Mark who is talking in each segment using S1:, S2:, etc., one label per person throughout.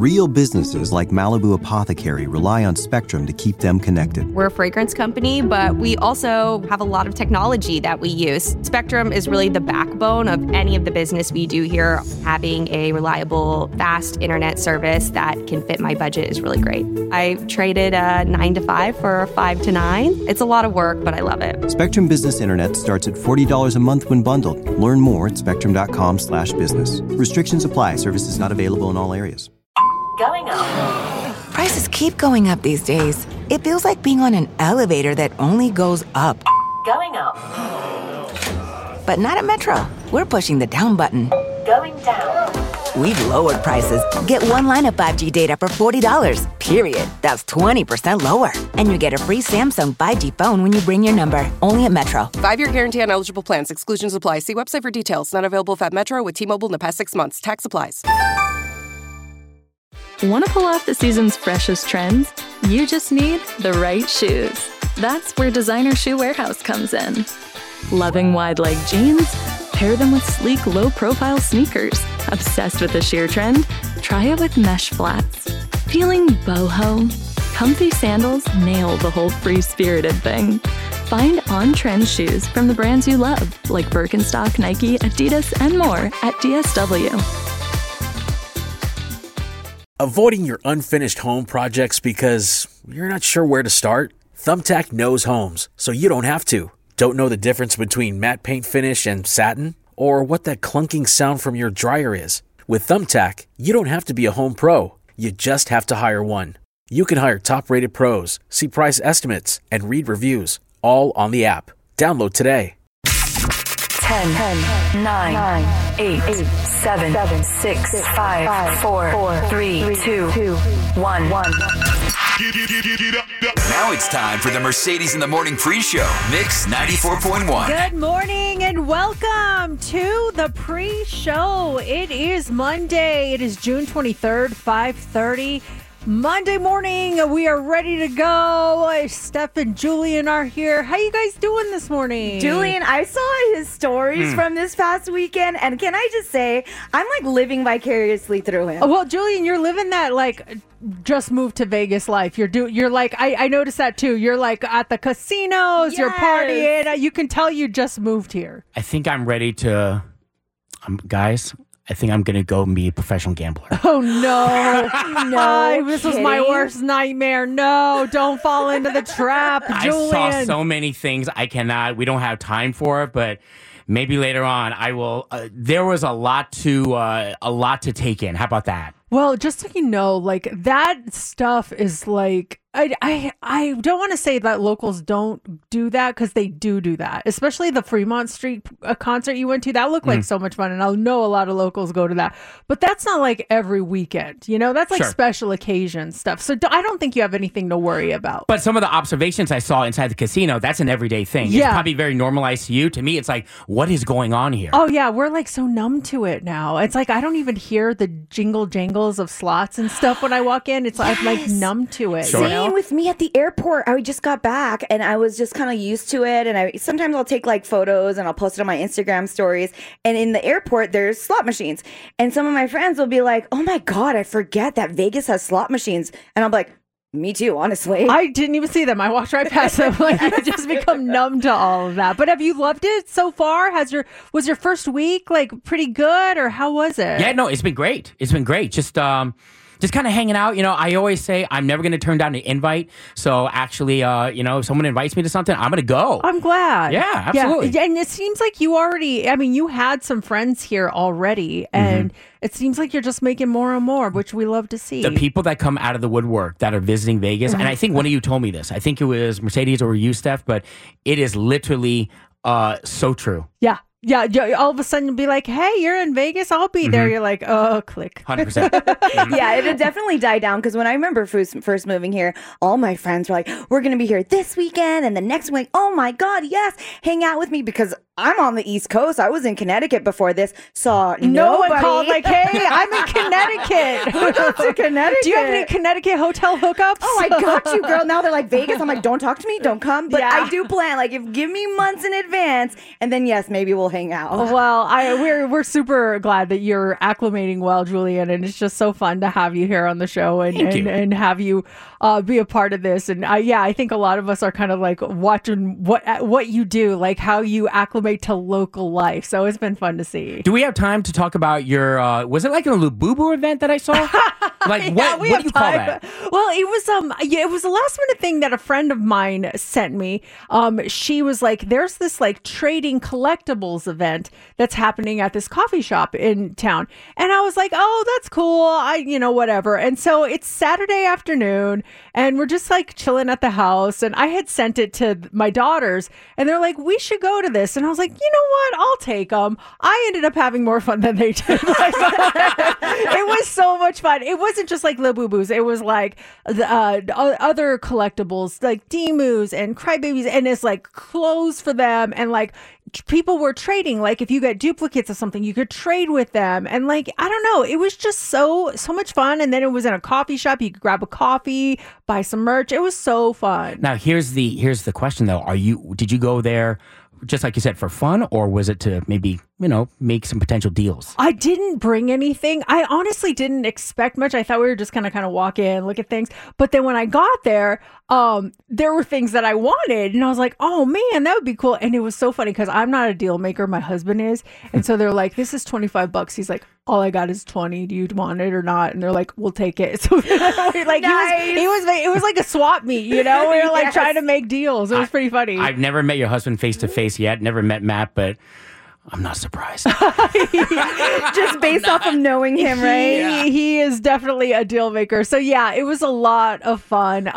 S1: Real businesses like Malibu Apothecary rely on Spectrum to keep them connected.
S2: We're a fragrance company, but we also have a lot of technology that we use. Spectrum is really the backbone of any of the business we do here. Having a reliable, fast internet service that can fit my budget is really great. I traded a 9 to 5 for a 5 to 9. It's a lot of work, but I love it.
S1: Spectrum Business Internet starts at $40 a month when bundled. Learn more at spectrum.com/business. Restrictions apply. Services not available in all areas.
S3: Going up.
S4: Prices keep going up these days. It feels like being on an elevator that only goes up.
S3: Going up.
S4: But not at Metro. We're pushing the down button.
S3: Going down.
S4: We've lowered prices. Get one line of 5G data for $40, period. That's 20% lower. And you get a free Samsung 5G phone when you bring your number. Only at Metro.
S5: 5-year guarantee on eligible plans. Exclusions apply. See website for details. Not available if at Metro with T-Mobile in the past 6 months. Tax applies.
S6: Want to pull off the season's freshest trends? You just need the right shoes. That's where Designer Shoe Warehouse comes in. Loving wide leg jeans? Pair them with sleek, low-profile sneakers. Obsessed with the sheer trend? Try it with mesh flats. Feeling boho? Comfy sandals nail the whole free-spirited thing. Find on-trend shoes from the brands you love, like Birkenstock, Nike, Adidas, and more at DSW.
S7: Avoiding your unfinished home projects because you're not sure where to start? Thumbtack knows homes, so you don't have to. Don't know the difference between matte paint finish and satin? Or what that clunking sound from your dryer is? With Thumbtack, you don't have to be a home pro. You just have to hire one. You can hire top-rated pros, see price estimates, and read reviews, all on the app. Download today.
S3: 10, 9, 8, 7, 6, 5, 4, 3, 2, 1.
S8: Now it's time for the Mercedes in the Morning pre-show. Mix 94.1.
S9: Good morning and welcome to the pre-show. It is Monday. It is June 23rd, 5:30. Monday morning, we are ready to go. Steph and Julian are here. How you guys doing this morning?
S10: Julian, I saw his stories from this past weekend, and can I just say, I'm like living vicariously through him.
S9: Well, Julian, you're living that like just moved to Vegas life. You're like, I noticed that too. You're like at the casinos,
S10: Yes.
S9: You're partying. You can tell you just moved here.
S11: I think I'm ready to, guys, I think I'm going to go be a professional gambler.
S9: Oh, no.
S10: No
S9: This was my worst nightmare. No, don't fall into the trap, Julian.
S11: I saw so many things we don't have time for it, but maybe later on I will. There was a lot to take in. How about that?
S9: Well, just so you know, like that stuff is like, I don't want to say that locals don't do that because they do that, especially the Fremont Street concert you went to. That looked like so much fun, and I know a lot of locals go to that, but that's not like every weekend, that's like special occasion stuff. So I don't think you have anything to worry about.
S11: But some of the observations I saw inside the casino, that's an everyday thing.
S9: Yeah.
S11: It's probably very normalized to you. To me, it's like, what is going on here?
S9: Oh yeah, we're like so numb to it now. It's like I don't even hear the jingle jangles of slots and stuff when I walk in. It's I'm like numb to it.
S11: Sure.
S10: Same with me at the airport. I just got back and I was just kind of used to it. And sometimes I'll take like photos and I'll post it on my Instagram stories. And in the airport, there's slot machines. And some of my friends will be like, "Oh my God, I forget that Vegas has slot machines." And I'm like, me too, honestly.
S9: I didn't even see them. I walked right past them. Like I just become numb to all of that. But have you loved it so far? Was your first week like pretty good, or how was it?
S11: Yeah, no, it's been great. It's been great. Just kind of hanging out. I always say I'm never going to turn down an invite. So actually, if someone invites me to something, I'm going to go.
S9: I'm glad.
S11: Yeah, absolutely.
S9: Yeah. And it seems like you you had some friends here already, and it seems like you're just making more and more, which we love to see.
S11: The people that come out of the woodwork that are visiting Vegas, and I think one of you told me this. I think it was Mercedes or you, Steph, but it is literally so true.
S9: Yeah. Yeah, all of a sudden you'll be like, "Hey, you're in Vegas. I'll be there." You're like, "Oh, click."
S11: 100%.
S10: Yeah, it had definitely died down because when I remember first moving here, all my friends were like, "We're going to be here this weekend and the next week. Oh my God, yes, hang out with me," because I'm on the East Coast. I was in Connecticut before this. Saw
S9: no
S10: nobody.
S9: one called like, "Hey, I'm in Connecticut."
S10: Who goes to Connecticut?
S9: Do you have any Connecticut hotel hookups?
S10: Oh, I got you, girl. Now they're like Vegas. I'm like, don't talk to me, don't come. But
S9: Yeah.
S10: I do plan. Like, give me months in advance, and then yes, maybe we'll hang out.
S9: Well, we're super glad that you're acclimating well, Julian, and it's just so fun to have you here on the show and have you be a part of this. And I think a lot of us are kind of like watching what you do, like how you acclimate to local life. So it's been fun to see.
S11: Do we have time to talk about your? Was it like a Lububu event that I saw? Like what do you call that?
S9: Well, it was a last minute thing that a friend of mine sent me. She was like, "There's this like trading collectibles event that's happening at this coffee shop in town," and I was like, "Oh, that's cool. Whatever." And so it's Saturday afternoon, and we're just like chilling at the house, and I had sent it to my daughters, and they're like, "We should go to this," and I was like, "You know what? I'll take them." I ended up having more fun than they did. It was so much fun. It wasn't just like Labubus. It was like the other collectibles like Demus and Crybabies, and it's like clothes for them, and like people were trading. Like if you get duplicates of something, you could trade with them, and like I don't know, it was just so much fun. And then it was in a coffee shop. You could grab a coffee, buy some merch. It was so fun.
S11: Now here's the question though: did you go there just like you said for fun, or was it to maybe make some potential deals?
S9: I didn't bring anything. I honestly didn't expect much. I thought we were just gonna kind of walk in, look at things. But then when I got there, there were things that I wanted, and I was like, "Oh man, that would be cool." And it was so funny because I'm not a deal maker. My husband is, and so they're like, "This is $25." He's like, "All I got is 20. Do you want it or not?" And they're like, "We'll take it." So like nice. it was like a swap meet, We were like trying to make deals. It was pretty funny.
S11: I've never met your husband face to face yet. Never met Matt, but I'm not surprised.
S10: Just based off of knowing him, right?
S9: He is definitely a deal maker. So yeah, it was a lot of fun.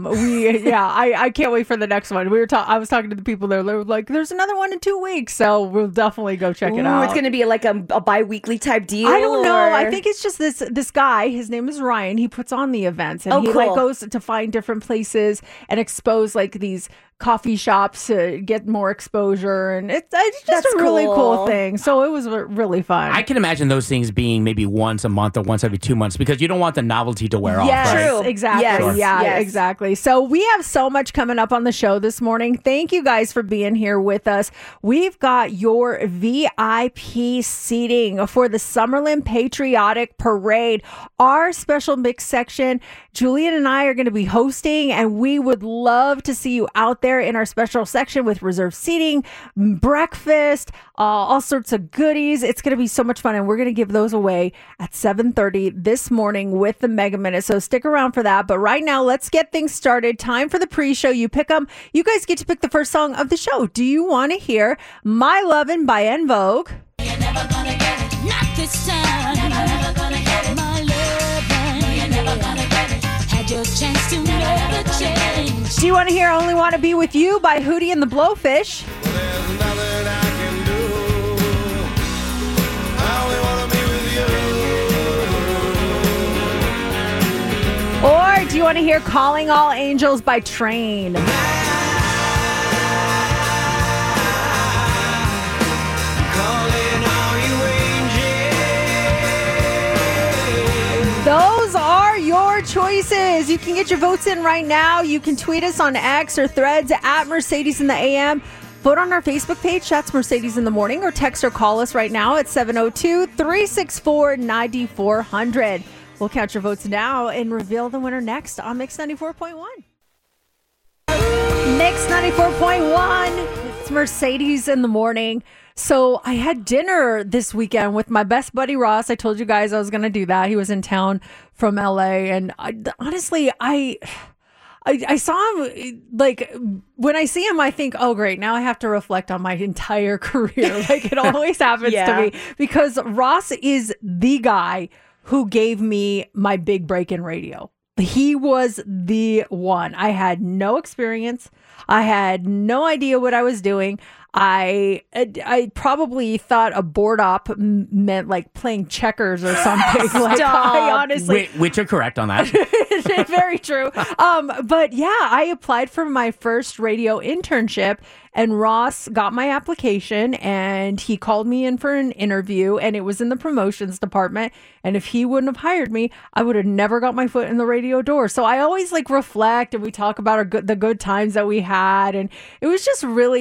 S9: I can't wait for the next one. I was talking to the people there. They were like, "There's another one in 2 weeks," so we'll definitely go check it out.
S10: It's going to be like a bi-weekly type deal.
S9: I don't know. I think it's just this guy. His name is Ryan. He puts on the events, and he
S10: cool.
S9: like goes to find different places and expose like these coffee shops to get more exposure, and it's just a really cool thing. So it was really fun.
S11: I can imagine those things being maybe once a month or once every 2 months because you don't want the novelty to wear off. Right?
S9: True. Exactly. Yes. Sure. Yeah, exactly. So we have so much coming up on the show this morning. Thank you guys for being here with us. We've got your VIP seating for the Summerlin Patriotic Parade. Our special mix section, Julian and I are going to be hosting, and we would love to see you out there in our special section with reserved seating, breakfast, all sorts of goodies. It's going to be so much fun, and we're going to give those away at 7:30 this morning with the Mega Minute. So stick around for that. But right now, let's get things started. Time for the pre-show. You pick them. You guys get to pick the first song of the show. Do you want to hear "My Lovin' by En Vogue"?
S12: You're never gonna get it. Not this time. You're never gonna get it. My lovin'. You're never gonna get it. Had your chance to never change.
S9: Do you want to hear "Only Want to Be With You" by Hootie and the Blowfish?
S12: Well, there's nothing I can do. I only want to be with you.
S9: Or do you want to hear "Calling All Angels" by Train? Those are your choices. You can get your votes in right now. You can tweet us on X or Threads at Mercedes in the AM. Vote on our Facebook page. That's Mercedes in the Morning. Or text or call us right now at 702-364-9400. We'll count your votes now and reveal the winner next on Mix 94.1. Mix 94.1. It's Mercedes in the Morning. So I had dinner this weekend with my best buddy Ross. I told you guys I was going to do that. He was in town from LA, and honestly, I saw him, like, when I see him, I think, oh, great, now I have to reflect on my entire career. Like, it always happens to me, because Ross is the guy who gave me my big break in radio. He was the one. I had no experience. I had no idea what I was doing. I probably thought a board op meant like playing checkers or something. Like, I honestly,
S11: which are correct on that.
S9: Very true. But yeah, I applied for my first radio internship, and Ross got my application, and he called me in for an interview, and it was in the promotions department. And if he wouldn't have hired me, I would have never got my foot in the radio door. So I always like reflect, and we talk about the good times that we had, and it was just really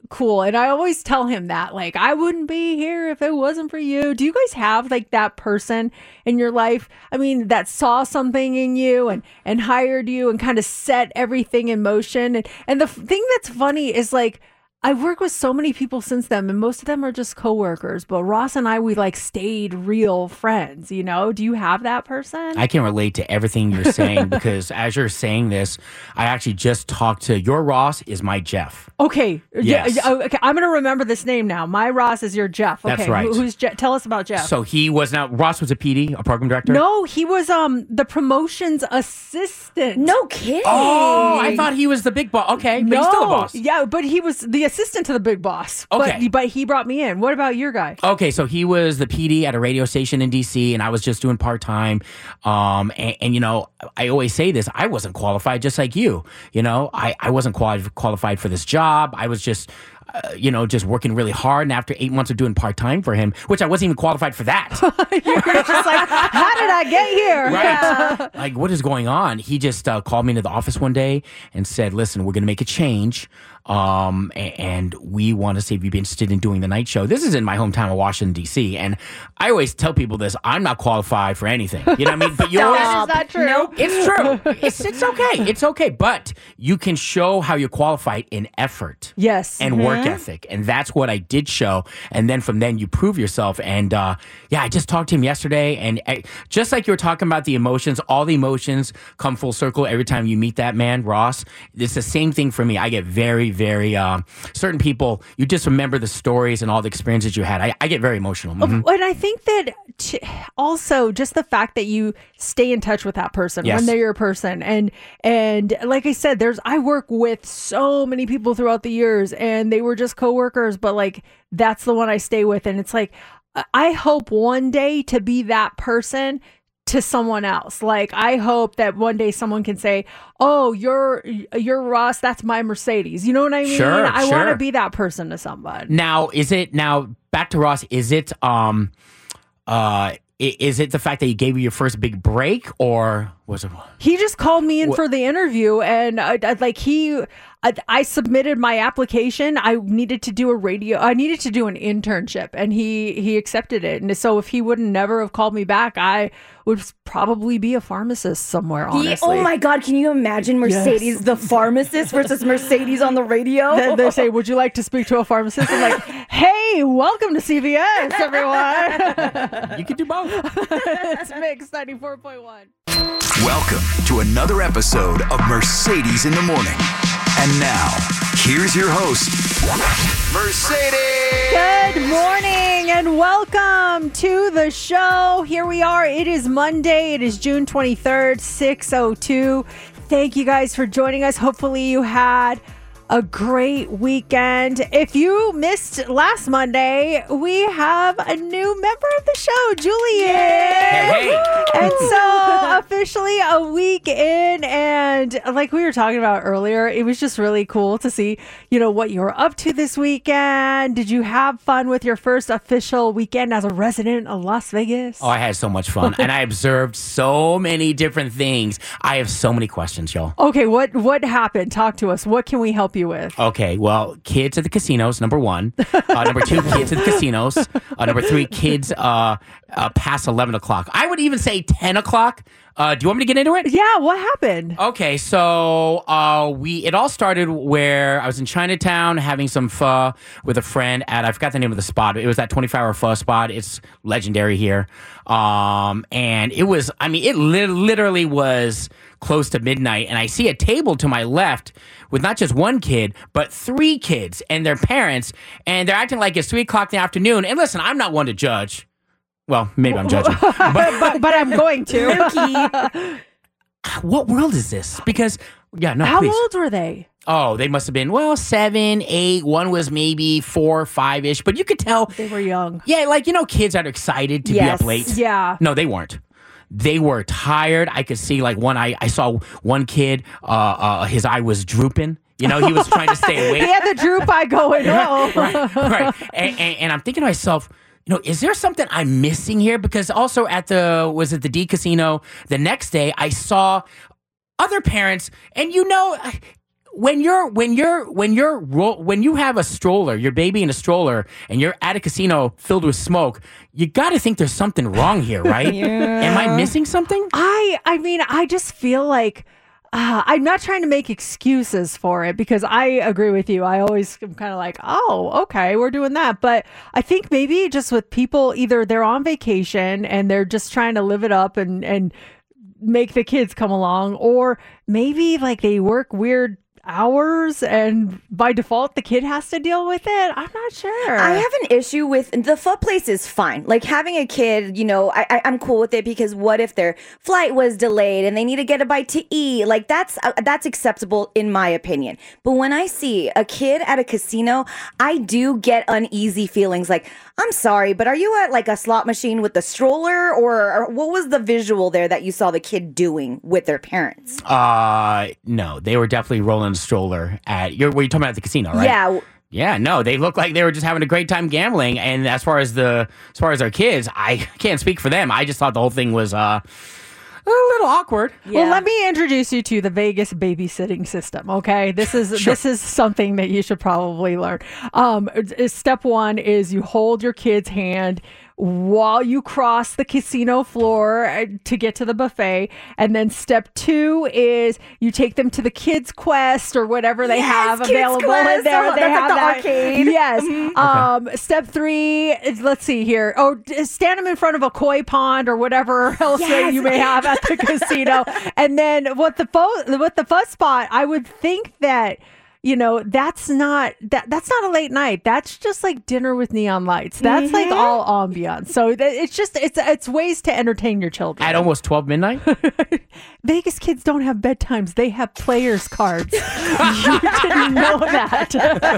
S9: cool. And I always tell him that, like, I wouldn't be here if it wasn't for you. Do you guys have like that person in your life? I mean, that saw something in you and hired you and kind of set everything in motion. And the thing that's funny is like, I work with so many people since then, and most of them are just coworkers. But Ross and I, we like stayed real friends, you know? Do you have that person?
S11: I can relate to everything you're saying because as you're saying this, I actually just talked to your Ross is my Jeff.
S9: Okay.
S11: Yes.
S9: Yeah, okay. I'm going to remember this name now. My Ross is your Jeff. Okay.
S11: That's right.
S9: Who's Jeff? Tell us about Jeff.
S11: So Ross was a PD, a program director?
S9: No, he was the promotions assistant.
S10: No kidding.
S11: Oh, I thought he was the big boss. Okay, but he's still a boss.
S9: Yeah, but he was the assistant to the big boss.
S11: Okay.
S9: But he brought me in. What about your guy?
S11: Okay, so he was the PD at a radio station in DC, and I was just doing part-time. And you know, I always say this, I wasn't qualified just like you. You know, I wasn't qualified for this job. I was just... just working really hard. And after 8 months of doing part-time for him, which I wasn't even qualified for that.
S9: You're just like, how did I get here?
S11: Right. Like, what is going on? He just called me into the office one day and said, listen, we're going to make a change. And we want to see if you'd be interested in doing the night show. This is in my hometown of Washington, D.C. And I always tell people this, I'm not qualified for anything. You know what I mean? But you're
S9: Is that true?
S11: Nope. It's true. It's okay. It's okay. But you can show how you're qualified in effort.
S9: Yes.
S11: And work ethic. And that's what I did show. And then from then you prove yourself. And I just talked to him yesterday. And just like you were talking about the emotions, all the emotions come full circle every time you meet that man, Ross. It's the same thing for me. I get very, very, certain people, you just remember the stories and all the experiences you had. I get very emotional. Mm-hmm.
S9: And I think that also just the fact that you stay in touch with that person when they're your person. And like I said, I work with so many people throughout the years and they were just coworkers, but like that's the one I stay with. And it's like, I hope one day to be that person to someone else. Like, I hope that one day someone can say, oh, you're Ross, that's my Mercedes. You know what I mean?
S11: Sure,
S9: I want to be that person to somebody.
S11: Now, back to Ross, is it the fact that he gave you your first big break, or was it?
S9: He just called me in for the interview, and I submitted my application. I needed to do an internship, and he accepted it. And so if he would never have called me back, I would probably be a pharmacist somewhere, honestly.
S10: Oh my God, can you imagine Mercedes, the pharmacist, versus Mercedes on the radio?
S9: They say, would you like to speak to a pharmacist? I'm like, hey, welcome to CVS, everyone.
S11: You could do both.
S9: It's Mix 94.1.
S8: Welcome to another episode of Mercedes in the Morning. And now, here's your host, Mercedes.
S9: Good morning and welcome to the show. Here we are. It is Monday. It is June 23rd, 6:02. Thank you guys for joining us. Hopefully you had a great weekend. If you missed last Monday, we have a new member of the show, Julian.
S11: Hey.
S9: And so officially a week in, and like we were talking about earlier, it was just really cool to see, what you were up to this weekend. Did you have fun with your first official weekend as a resident of Las Vegas?
S11: Oh, I had so much fun. And I observed so many different things. I have so many questions, y'all.
S9: Okay, what happened? Talk to us. What can we help you with?
S11: Okay, well, kids at the casinos, number one. Number two, kids at the casinos. Number three, kids past 11 o'clock. I would even say 10 o'clock. Do you want me to get into it?
S9: Yeah, what happened?
S11: Okay, so it all started where I was in Chinatown having some pho with a friend at, I forgot the name of the spot. It was that 24-hour pho spot. It's legendary here. And it was, it literally was close to midnight. And I see a table to my left with not just one kid, but three kids and their parents. And they're acting like it's 3 o'clock in the afternoon. And listen, I'm not one to judge. Well, maybe I'm judging.
S9: but I'm going to.
S11: What world is this? Because,
S9: How
S11: please.
S9: old were they?
S11: Oh, they must have been, 7, 8. One was maybe 4 or 5-ish. But you could tell.
S9: They were young.
S11: Yeah, kids that are excited to be up late.
S9: Yeah.
S11: No, they weren't. They were tired. I could see I saw one kid, his eye was drooping. He was trying to stay awake.
S9: He had the droop eye going.
S11: Right. And I'm thinking to myself, is there something I'm missing here? Because also at the D Casino, the next day I saw other parents, and when you have a stroller, your baby in a stroller, and you're at a casino filled with smoke, you got to think there's something wrong here, right?
S9: Yeah.
S11: Am I missing something?
S9: I mean, I just feel like I'm not trying to make excuses for it because I agree with you. I always am kind of like, oh, okay, we're doing that. But I think maybe just with people, either they're on vacation and they're just trying to live it up and make the kids come along, or maybe like they work weird hours and by default the kid has to deal with it. I'm not sure.
S10: I have an issue with the pho place is fine. Like having a kid, I'm cool with it because what if their flight was delayed and they need to get a bite to eat? Like that's acceptable in my opinion. But when I see a kid at a casino, I do get uneasy feelings. Like, I'm sorry, but are you at like a slot machine with the stroller, or what was the visual there that you saw the kid doing with their parents?
S11: No, they were definitely rolling a stroller at you're talking about at the casino, right?
S10: Yeah.
S11: Yeah, no, they look like they were just having a great time gambling. And as far as our kids, I can't speak for them. I just thought the whole thing was a little awkward.
S9: Yeah. Well, let me introduce you to the Vegas babysitting system. Okay, this is something that you should probably learn. Step one is you hold your kid's hand while you cross the casino floor to get to the buffet. And then step two is you take them to the Kids Quest or whatever they have available in there. They have
S10: like the arcade.
S9: Yes.
S10: Mm-hmm.
S9: Step three is, let's see here. Oh, stand them in front of a koi pond or whatever else that you may have at the casino. And then with the fuzz spot, I would think that, that's not a late night. That's just like dinner with neon lights. That's like all ambiance. So it's ways to entertain your children.
S11: At almost 12 midnight?
S9: Vegas kids don't have bedtimes. They have players cards. You didn't know that.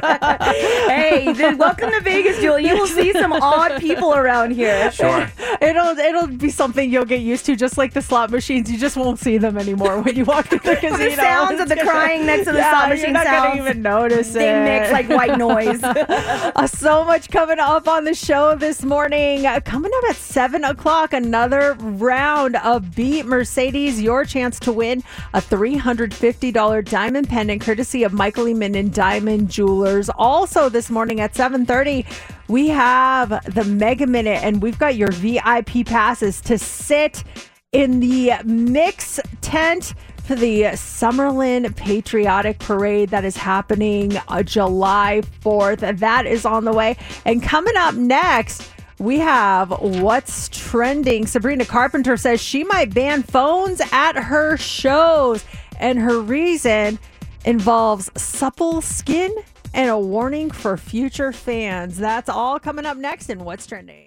S10: Hey, welcome to Vegas, Julie. You will see some odd people around here.
S11: Sure.
S9: It'll be something you'll get used to, just like the slot machines. You just won't see them anymore when you walk to the casino.
S10: The sounds of the crying next to the slot machine
S9: you're not
S10: sounds.
S9: Gonna even notice
S10: they
S9: it.
S10: mix like white noise.
S9: So much coming up on the show this morning. Coming up at 7 o'clock, another round of Beat Mercedes. Your chance to win a $350 diamond pendant courtesy of Michael E. Minden Diamond Jewelers. Also this morning at 7:30, we have the Mega Minute, and we've got your VIP passes to sit in the Mix tent for the Summerlin Patriotic Parade that is happening July 4th. That is on the way. And coming up next, we have What's Trending. Sabrina Carpenter says she might ban phones at her shows, and her reason involves supple skin and a warning for future fans. That's all coming up next in What's Trending.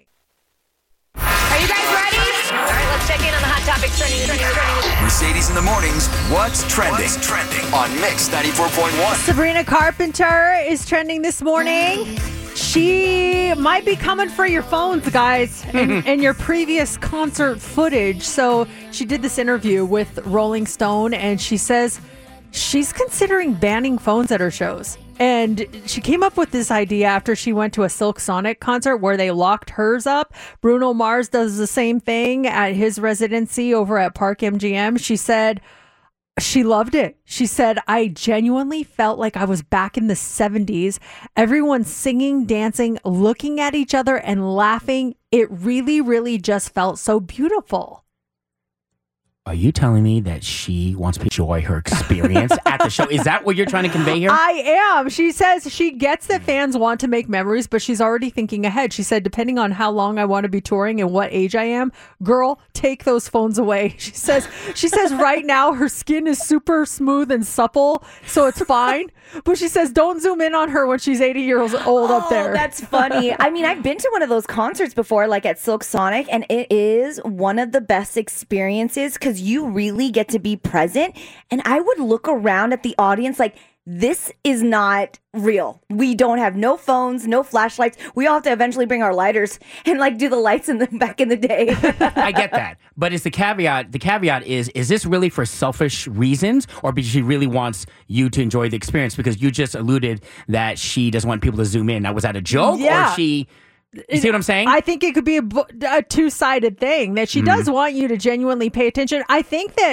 S13: Are you guys ready? All right, let's check in on the hot topics trending.
S8: Mercedes in the mornings. What's trending? On Mix 94.1.
S9: Sabrina Carpenter is trending this morning. She might be coming for your phones, guys, and your previous concert footage. So she did this interview with Rolling Stone, and she says she's considering banning phones at her shows. And she came up with this idea after she went to a Silk Sonic concert where they locked hers up. Bruno Mars does the same thing at his residency over at Park MGM. She said she loved it. She said, I genuinely felt like I was back in the 70s. Everyone singing, dancing, looking at each other and laughing. It really, really just felt so beautiful.
S11: Are you telling me that she wants to enjoy her experience at the show? Is that what you're trying to convey here?
S9: I am. She says she gets that fans want to make memories, but she's already thinking ahead. She said, depending on how long I want to be touring and what age I am, girl, take those phones away. She says right now her skin is super smooth and supple, so it's fine. But she says, don't zoom in on her when she's 80 years old up there.
S10: That's funny. I mean, I've been to one of those concerts before, like at Silk Sonic, and it is one of the best experiences because you really get to be present. And I would look around at the audience like, this is not real. We don't have no phones, no flashlights. We all have to eventually bring our lighters and like do the lights in the back in the day.
S11: I get that. But is the caveat is this really for selfish reasons, or because she really wants you to enjoy the experience? Because you just alluded that she doesn't want people to zoom in. Now, was that a joke?
S9: Yeah.
S11: Or she... You see what I'm saying?
S9: I think it could be a two-sided thing, that she does want you to genuinely pay attention. I think that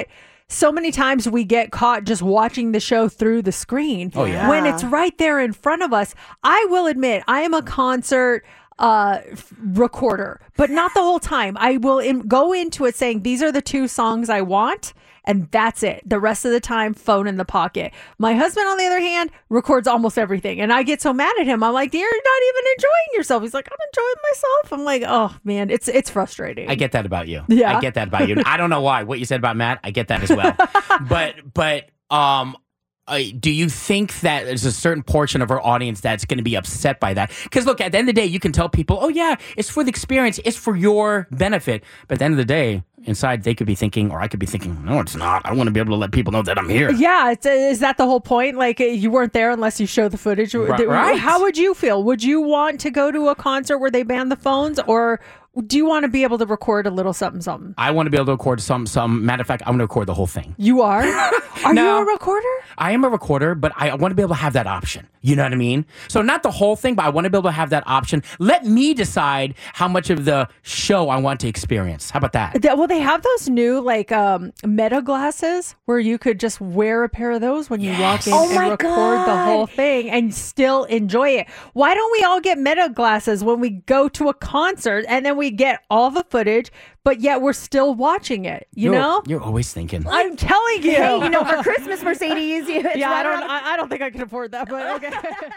S9: so many times we get caught just watching the show through the screen.
S11: Oh, yeah.
S9: When it's right there in front of us. I will admit, I am a concert recorder, but not the whole time. I will go into it saying, these are the 2 songs I want. And that's it. The rest of the time, phone in the pocket. My husband, on the other hand, records almost everything. And I get so mad at him. I'm like, you're not even enjoying yourself. He's like, I'm enjoying myself. I'm like, oh, man, it's frustrating.
S11: I get that about you.
S9: Yeah.
S11: I get that about you. I don't know why. What you said about Matt, I get that as well. but do you think that there's a certain portion of our audience that's going to be upset by that? Because look, at the end of the day, you can tell people, oh yeah, it's for the experience, it's for your benefit. But at the end of the day, inside they could be thinking, or I could be thinking, no, it's not. I want to be able to let people know that I'm here.
S9: Yeah, is that the whole point? Like, you weren't there unless you show the footage.
S11: Right.
S9: How would you feel? Would you want to go to a concert where they ban the phones, or do you want to be able to record a little something, something?
S11: I want to be able to record some. Matter of fact, I want to record the whole thing.
S9: You are? Are you a recorder?
S11: I am a recorder, but I want to be able to have that option. You know what I mean? So not the whole thing, but I want to be able to have that option. Let me decide how much of the show I want to experience. How about that?
S9: Well, they have those new Meta glasses where you could just wear a pair of those when you walk in and record the whole thing and still enjoy it. Why don't we all get Meta glasses when we go to a concert and then we get all the footage, but yet we're still watching it? You know?
S11: You're always thinking.
S9: I'm telling you.
S10: Hey, for Christmas, Mercedes.
S9: Yeah, I don't think I can afford that, but okay.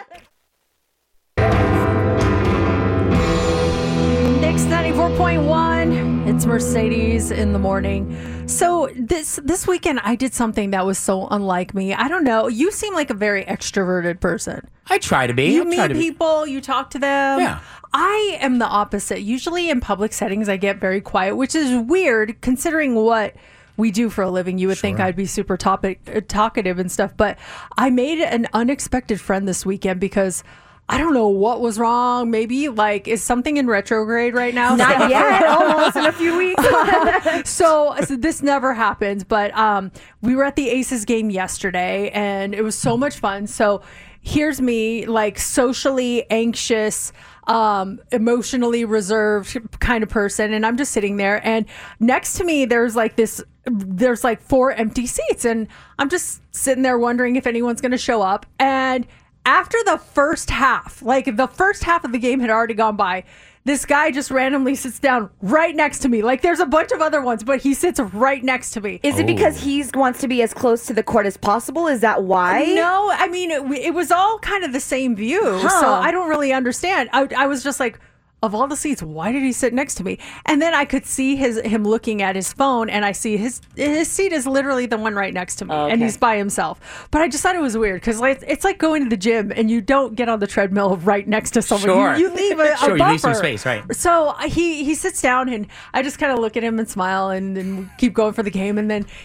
S9: Mix 94.1. It's Mercedes in the morning. So this weekend, I did something that was so unlike me. I don't know. You seem like a very extroverted person.
S11: I try to be.
S9: You meet people, you talk to them.
S11: Yeah.
S9: I am the opposite. Usually in public settings, I get very quiet, which is weird considering what we do for a living. You would think I'd be super talkative and stuff, but I made an unexpected friend this weekend because I don't know what was wrong. Maybe is something in retrograde right now?
S10: Not yet. Almost in a few weeks.
S9: So this never happens, but we were at the Aces game yesterday and it was so much fun. So here's me, socially anxious, emotionally reserved kind of person, and I'm just sitting there, and next to me there's 4 empty seats, and I'm just sitting there wondering if anyone's going to show up. And after the first half, the first half of the game had already gone by, this guy just randomly sits down right next to me. There's a bunch of other ones, but he sits right next to me.
S10: Is it because he wants to be as close to the court as possible? Is that why?
S9: No, I mean, it was all kind of the same view. So I don't really understand. I was just like, of all the seats, why did he sit next to me? And then I could see him looking at his phone, and I see his seat is literally the one right next to me, and he's by himself. But I just thought it was weird because it's like going to the gym and you don't get on the treadmill right next to someone.
S11: Sure.
S9: You leave a buffer.
S11: You leave some space, right?
S9: So he sits down, and I just kind of look at him and smile, and then keep going for the game. And then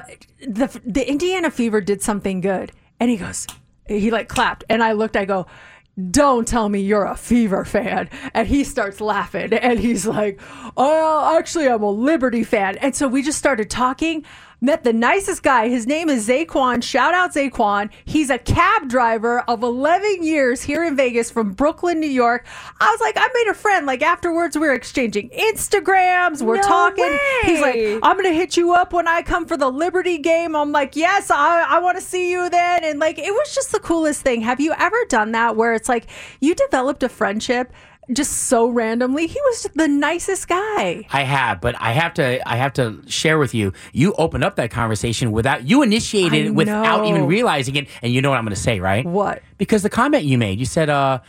S9: the Indiana Fever did something good, and he clapped, and I looked. I go, don't tell me you're a Fever fan. And he starts laughing, and he's like, oh, actually, I'm a Liberty fan. And so we just started talking. Met the nicest guy. His name is Zaquan. Shout out Zaquan. He's a cab driver of 11 years here in Vegas from Brooklyn, New York. I was like, I made a friend. Afterwards, we were exchanging Instagrams. We're talking.
S10: Way.
S9: He's like, I'm going to hit you up when I come for the Liberty game. I'm like, yes, I want to see you then. And it was just the coolest thing. Have you ever done that where it's you developed a friendship just so randomly? He was just the nicest guy.
S11: I have, but I have to share with you. You opened up that conversation you initiated it without even realizing it. And you know what I'm going to say, right?
S9: What?
S11: Because the comment you made, you said,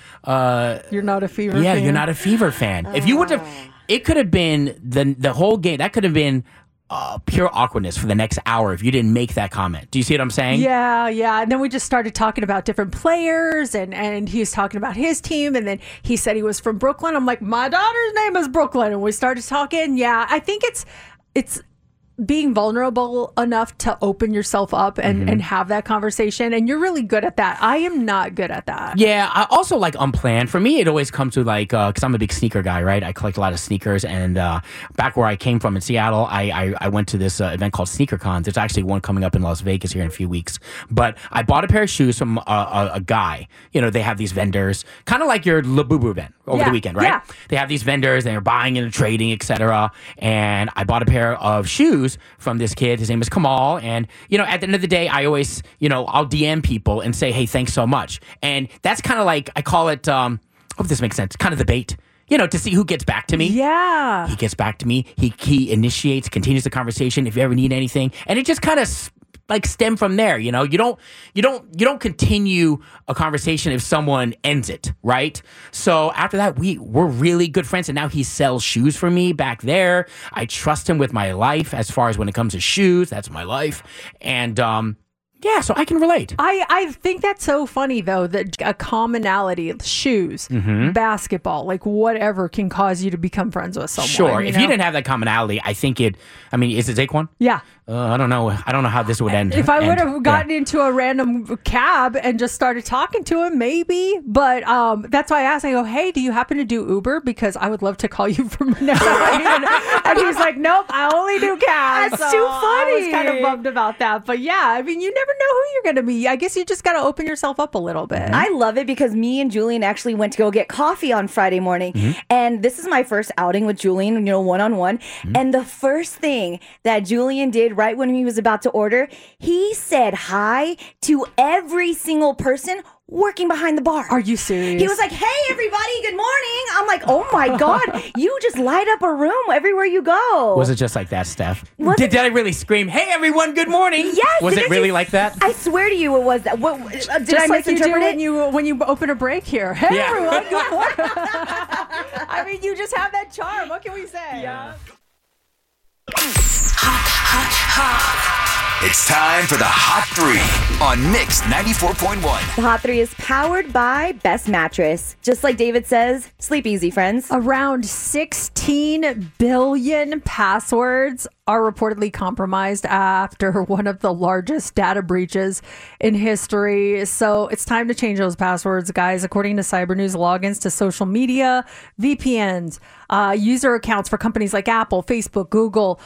S9: you're not a Fever fan.
S11: Yeah, you're not a Fever fan. If you would have, it could have been the whole game. That could have been pure awkwardness for the next hour if you didn't make that comment. Do you see what I'm saying?
S9: Yeah. And then we just started talking about different players, and he was talking about his team, and then he said he was from Brooklyn. I'm like, my daughter's name is Brooklyn, and we started talking. Yeah, I think it's being vulnerable enough to open yourself up and have that conversation, and you're really good at that. I am not good at that.
S11: Yeah, I also like unplanned. For me, it always comes to because I'm a big sneaker guy, right? I collect a lot of sneakers, and back where I came from in Seattle, I went to this event called SneakerCon. There's actually one coming up in Las Vegas here in a few weeks. But I bought a pair of shoes from a guy. They have these vendors, kind of like your Labubu event over the weekend, right? Yeah. They have these vendors, and they're buying and trading, etc. And I bought a pair of shoes shoes from this kid. His name is Kamal. And, at the end of the day, I always, I'll DM people and say, hey, thanks so much. And that's kind of like, I call it, hope this makes sense, kind of the bait. To see who gets back to me.
S9: Yeah.
S11: He gets back to me. He initiates, continues the conversation if you ever need anything. And it just kind of stem from there. You don't continue a conversation if someone ends it, right? So after that, we're really good friends. And now he sells shoes for me back there. I trust him with my life as far as when it comes to shoes. That's my life. And, yeah, so I can relate.
S9: I think that's so funny, though, that a commonality, shoes, basketball, like whatever can cause you to become friends with someone.
S11: Sure. If you didn't have that commonality, I think is it Zaquan?
S9: Yeah.
S11: I don't know. I don't know how this would end.
S9: If I would have gotten into a random cab and just started talking to him, maybe. But that's why I asked. I go, hey, do you happen to do Uber? Because I would love to call you from now. And he's like, nope, I only do cabs.
S10: That's too funny.
S9: I was kind of bummed about that. But yeah, I mean, you never know who you're going to be. I guess you just got to open yourself up a little bit.
S10: I love it because me and Julian actually went to go get coffee on Friday morning. And this is my first outing with Julian, one-on-one. And the first thing that Julian did right when he was about to order, he said hi to every single person working behind the bar.
S9: Are you serious?
S10: He was like, hey, everybody, good morning. I'm like, oh my God, you just light up a room everywhere you go.
S11: Was it just like that, Steph? Did I really scream, hey, everyone, good morning?
S10: Yes.
S11: Was it really like that?
S10: I swear to you it was that. What, did
S9: just
S10: I
S9: like
S10: misinterpret
S9: you do
S10: it?
S9: when you open a break here. Hey,
S11: Yeah.
S9: everyone, good morning. I mean, you just have that charm. What can we say? Yeah.
S8: It's time for the Hot 3 on Mix 94.1.
S10: The Hot 3 is powered by Best Mattress. Just like David says, sleep easy, friends.
S9: Around 16 billion passwords are reportedly compromised after one of the largest data breaches in history. So it's time to change those passwords, guys. According to Cyber News, logins to social media, VPNs, user accounts for companies like Apple, Facebook, Google,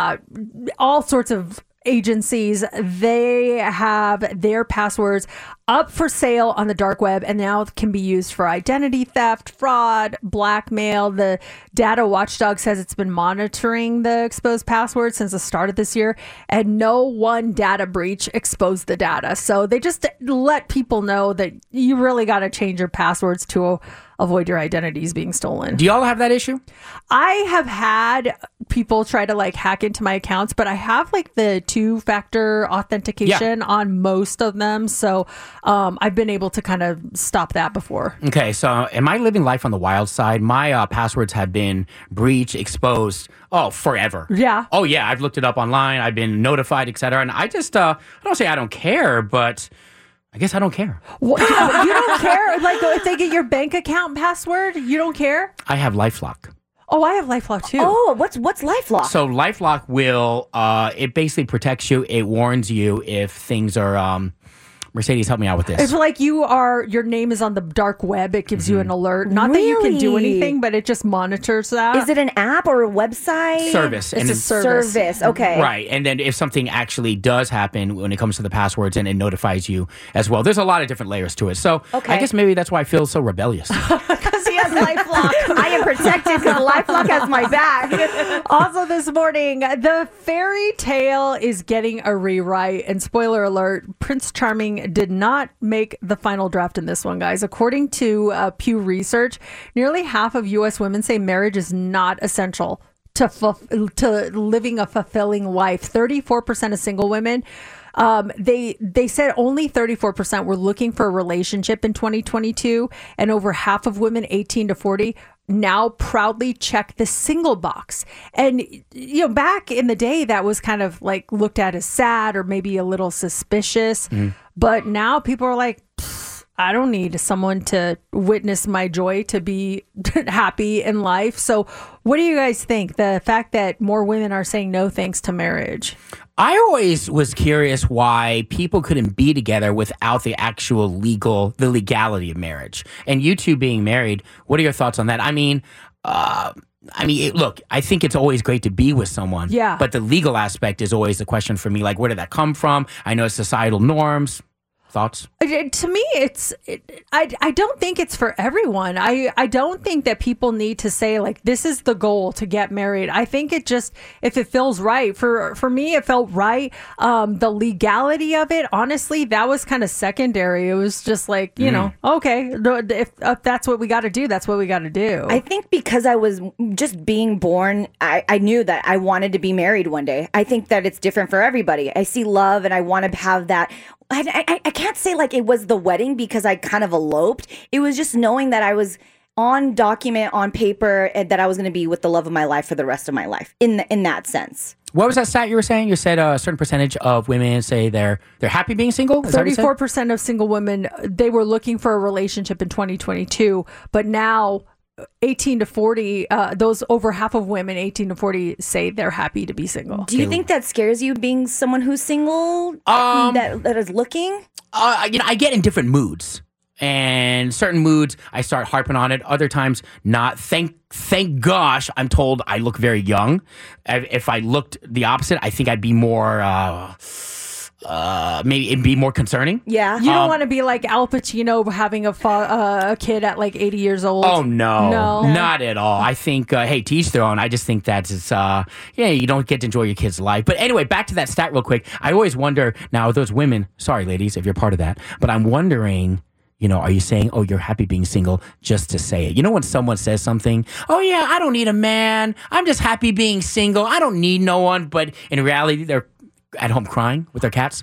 S9: all sorts of agencies, they have their passwords up for sale on the dark web and now can be used for identity theft, fraud, blackmail. The data watchdog says it's been monitoring the exposed passwords since the start of this year, and no one data breach exposed the data. So they just let people know that you really got to change your passwords to avoid your identities being stolen.
S11: Do y'all have that issue?
S9: I have had people try to hack into my accounts, but I have the 2-factor authentication on most of them. So I've been able to kind of stop that before.
S11: Okay, so am I living life on the wild side? My passwords have been breached, exposed, forever.
S9: Yeah.
S11: Oh, yeah, I've looked it up online. I've been notified, etc. And I just, I don't say I don't care, but I guess I don't care.
S9: What? You don't care? If they get your bank account password, you don't care?
S11: I have LifeLock.
S9: Oh, I have LifeLock too.
S10: Oh, what's LifeLock?
S11: So LifeLock will, it basically protects you. It warns you if things are, Mercedes, help me out with this.
S9: If your name is on the dark web, it gives you an alert. Not that you can do anything, but it just monitors that.
S10: Is it an app or a website?
S11: Service.
S9: It's a service.
S10: Okay.
S11: Right. And then if something actually does happen when it comes to the passwords, and it notifies you as well. There's a lot of different layers to it. So I guess maybe that's why I feel so rebellious.
S10: Because he has LifeLock. I am protected because LifeLock has my back.
S9: Also this morning, the fairy tale is getting a rewrite. And spoiler alert, Prince Charming did not make the final draft in this one, guys. According to Pew Research, nearly half of U.S. women say marriage is not essential to living a fulfilling life. 34% of single women, they said only 34% were looking for a relationship in 2022, and over half of women 18 to 40 now proudly check the single box. And back in the day, that was kind of looked at as sad or maybe a little suspicious. But now people are like, I don't need someone to witness my joy to be happy in life. So what do you guys think? The fact that more women are saying no thanks to marriage?
S11: I always was curious why people couldn't be together without the actual the legality of marriage. And you two being married, what are your thoughts on that? Look, I think it's always great to be with someone.
S9: Yeah.
S11: But the legal aspect is always the question for me. Where did that come from? I know it's societal norms. Thoughts?
S9: To me, I don't think it's for everyone. I don't think that people need to say like this is the goal to get married. I think it just, if it feels right for me, it felt right. The legality of it, honestly, that was kind of secondary. It was just like, you know, okay, if that's what we got to do, that's what we got to do.
S10: I think because I was just being born, I knew that I wanted to be married one day. I think that it's different for everybody. I see love and I want to have that. I can't say like it was the wedding because I kind of eloped. It was just knowing that I was on document, on paper, and that I was going to be with the love of my life for the rest of my life in that sense.
S11: What was that stat you were saying? You said a certain percentage of women say they're happy being single?
S9: 34% of single women, they were looking for a relationship in 2022, but now 18 to 40, those over half of women 18 to 40 say they're happy to be single.
S10: Do you think that scares you, being someone who's single that is looking?
S11: I get in different moods. And certain moods, I start harping on it. Other times, not. Thank gosh, I'm told I look very young. If I looked the opposite, I think I'd be more... maybe it'd be more concerning.
S10: Yeah.
S9: You don't want to be like Al Pacino having a kid at like 80 years old.
S11: Oh, no. Not at all. I think, hey, to each their own. I just think that it's, you don't get to enjoy your kid's life. But anyway, back to that stat real quick. I always wonder, now, those women, sorry, ladies, if you're part of that, but I'm wondering... are you saying, oh, you're happy being single just to say it? You know, when someone says something, oh, yeah, I don't need a man. I'm just happy being single. I don't need no one. But in reality, they're at home crying with their cats.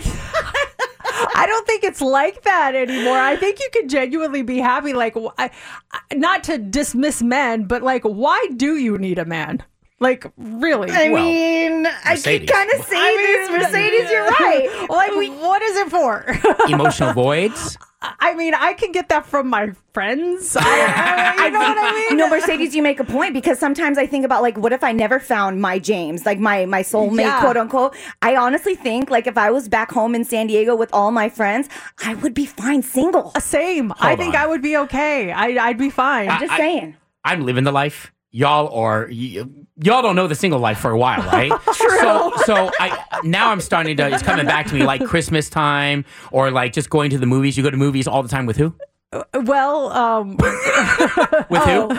S9: I don't think it's like that anymore. I think you can genuinely be happy. Like, not to dismiss men, but like, why do you need a man? Like, really?
S10: I mean, I can kind of say this, Mercedes, you're right.
S9: Like, what is it for?
S11: Emotional voids?
S9: I mean, I can get that from my friends. You know what I mean?
S10: No, Mercedes, you make a point, because sometimes I think about, like, what if I never found my James, like my soulmate, quote unquote. I honestly think, like, if I was back home in San Diego with all my friends, I would be fine single.
S9: Same. I think I would be okay. I'd be fine.
S10: I'm just saying.
S11: I'm living the life. Y'all don't know the single life for a while, right?
S9: True.
S11: So now I'm starting to, it's coming back to me, like Christmas time, or like just going to the movies. You go to movies all the time with who?
S9: Well,
S11: with who?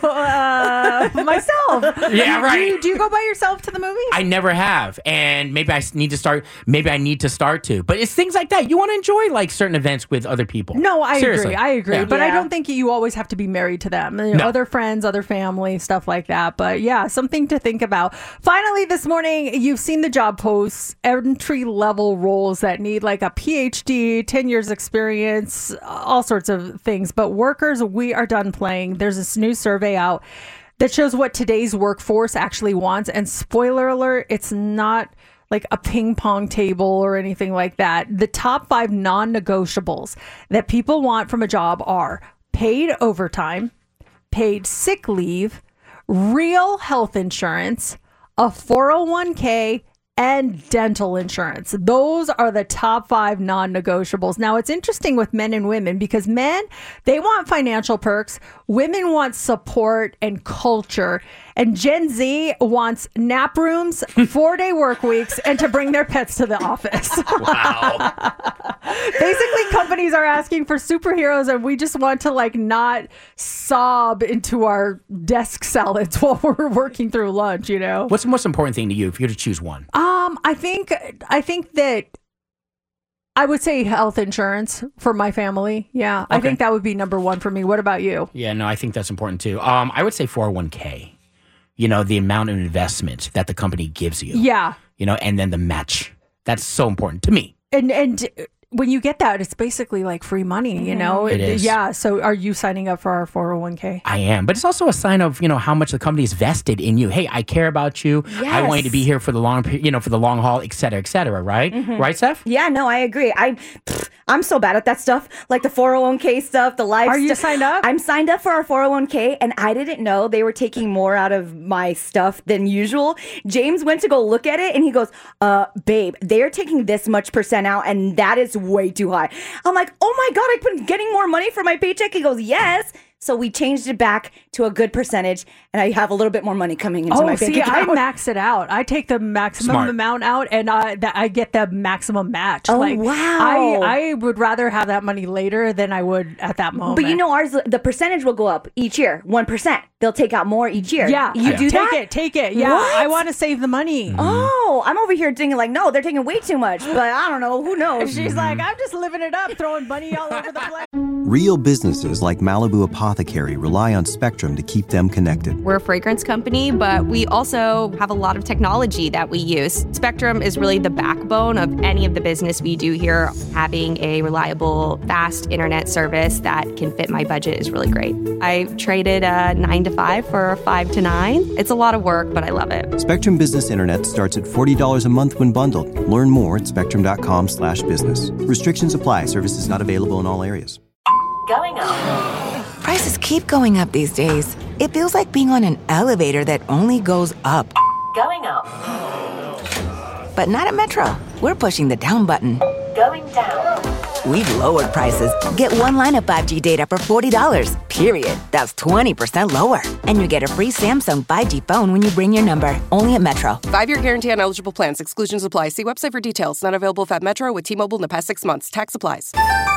S9: Myself.
S11: Yeah, right.
S9: Do you go by yourself to the movies?
S11: I never have, and maybe I need to start. Maybe I need to start to. But it's things like that. You want to enjoy like certain events with other people.
S9: No, I
S11: Seriously.
S9: agree.
S11: Yeah.
S9: But I don't think you always have to be married to them. You know, other friends, other family, stuff like that. But yeah, something to think about. Finally, this morning, you've seen the job posts, entry level roles that need like a PhD, 10 years experience, all sorts of things. But workers, we are done playing. There's this new survey out that shows what today's workforce actually wants. And spoiler alert, it's not like a ping pong table or anything like that. The top 5 non-negotiables that people want from a job are paid overtime, paid sick leave, real health insurance, a 401k, and dental insurance. Those are the top 5 non-negotiables. Now, it's interesting with men and women, because men, they want financial perks. Women want support and culture. And Gen Z wants nap rooms, 4-day work weeks, and to bring their pets to the office.
S11: Wow.
S9: Basically, companies are asking for superheroes, and we just want to like not sob into our desk salads while we're working through lunch, you know?
S11: What's the most important thing to you if you had to choose one?
S9: I think that I would say health insurance for my family. Yeah. Okay. I think that would be number 1 for me. What about you?
S11: Yeah, no, I think that's important too. I would say 401k. You know, the amount of investment that the company gives you.
S9: Yeah.
S11: You know, and then the match. That's so important to me.
S9: And when you get that, it's basically like free money, you know?
S11: It is.
S9: Yeah. So are you signing up for our 401k?
S11: I am. But it's also a sign of, you know, how much the company is vested in you. Hey, I care about you.
S10: Yes.
S11: I want you to be here for the long, for the long haul, et cetera, right? Mm-hmm. Right, Steph?
S10: Yeah, no, I agree. I'm so bad at that stuff, like the 401k stuff, the life stuff.
S9: Are you signed up?
S10: I'm signed up for our 401k, and I didn't know they were taking more out of my stuff than usual. James went to go look at it, and he goes, babe, they're taking this much % out, and that is way too high. I'm like, oh my God, I've been getting more money for my paycheck. He goes, yes. So we changed it back to a good percentage, and I have a little bit more money coming into my bank account.
S9: I max it out. I take the maximum amount out, and I get the maximum match.
S10: Oh, wow.
S9: I would rather have that money later than I would at that moment.
S10: But you know, ours, the percentage will go up each year, 1%. They'll take out more each year.
S9: Yeah.
S10: You do that?
S9: Take it. Yeah.
S10: What?
S9: I want to save the money.
S10: Oh, I'm over here thinking like, no, they're taking way too much. But I don't know. Who knows?
S9: She's like, I'm just living it up, throwing money all over the place.
S1: Real businesses like Malibu Apothecary rely on Spectrum to keep them connected.
S2: We're a fragrance company, but we also have a lot of technology that we use. Spectrum is really the backbone of any of the business we do here. Having a reliable, fast internet service that can fit my budget is really great. I traded a 9 to 5 for a 5 to 9. It's a lot of work, but I love it.
S1: Spectrum Business Internet starts at $40 a month when bundled. Learn more at spectrum.com/business. Restrictions apply. Services not available in all areas.
S3: Going up.
S4: Prices keep going up these days. It feels like being on an elevator that only goes up.
S3: Going up.
S4: But not at Metro. We're pushing the down button.
S3: Going down.
S4: We've lowered prices. Get one line of 5G data for $40, period. That's 20% lower. And you get a free Samsung 5G phone when you bring your number. Only at Metro.
S5: 5-year guarantee on eligible plans. Exclusions apply. See website for details. Not available at Metro with T-Mobile in the past 6 months. Tax applies.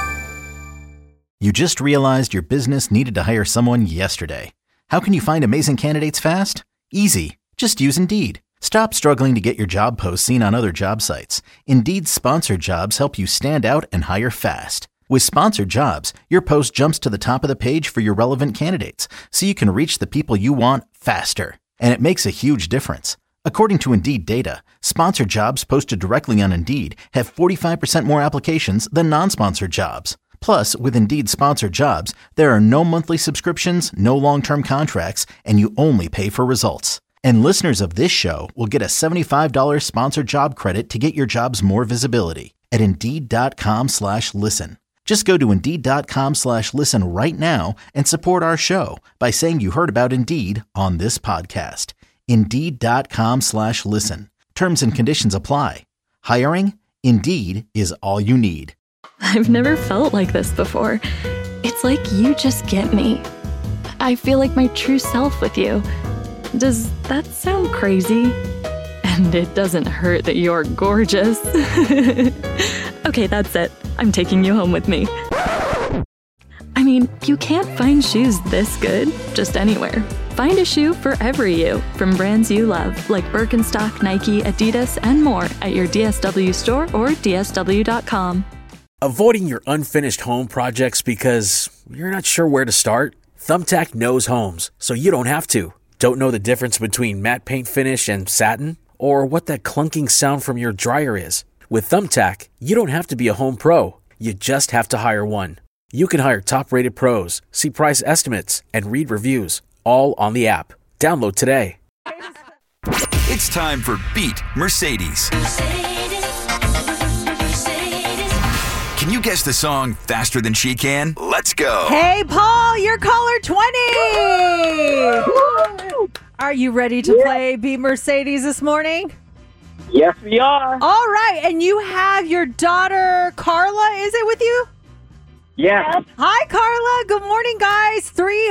S14: You just realized your business needed to hire someone yesterday. How can you find amazing candidates fast? Easy. Just use Indeed. Stop struggling to get your job posts seen on other job sites. Indeed's sponsored jobs help you stand out and hire fast. With sponsored jobs, your post jumps to the top of the page for your relevant candidates, so you can reach the people you want faster. And it makes a huge difference. According to Indeed data, sponsored jobs posted directly on Indeed have 45% more applications than non-sponsored jobs. Plus, with Indeed sponsored jobs, there are no monthly subscriptions, no long-term contracts, and you only pay for results. And listeners of this show will get a $75 sponsored job credit to get your jobs more visibility at Indeed.com/listen. Just go to Indeed.com/listen right now and support our show by saying you heard about Indeed on this podcast. Indeed.com/listen. Terms and conditions apply. Hiring? Indeed is all you need.
S6: I've never felt like this before. It's like you just get me. I feel like my true self with you. Does that sound crazy? And it doesn't hurt that you're gorgeous. Okay, that's it. I'm taking you home with me. I mean, you can't find shoes this good just anywhere. Find a shoe for every you from brands you love, like Birkenstock, Nike, Adidas, and more at your DSW store or DSW.com.
S7: Avoiding your unfinished home projects because you're not sure where to start? Thumbtack knows homes, so you don't have to. Don't know the difference between matte paint finish and satin? Or what that clunking sound from your dryer is? With Thumbtack, you don't have to be a home pro. You just have to hire one. You can hire top-rated pros, see price estimates, and read reviews, all on the app. Download today.
S8: It's time for Beat Mercedes. Can you guess the song faster than she can? Let's go.
S9: Hey, Paul, you're caller 20. Are you ready to play Beat Mercedes this morning?
S15: Yes, we are.
S9: All right, and you have your daughter, Carla, is it with you?
S15: Yes.
S9: Hi, Carla. Good morning, guys.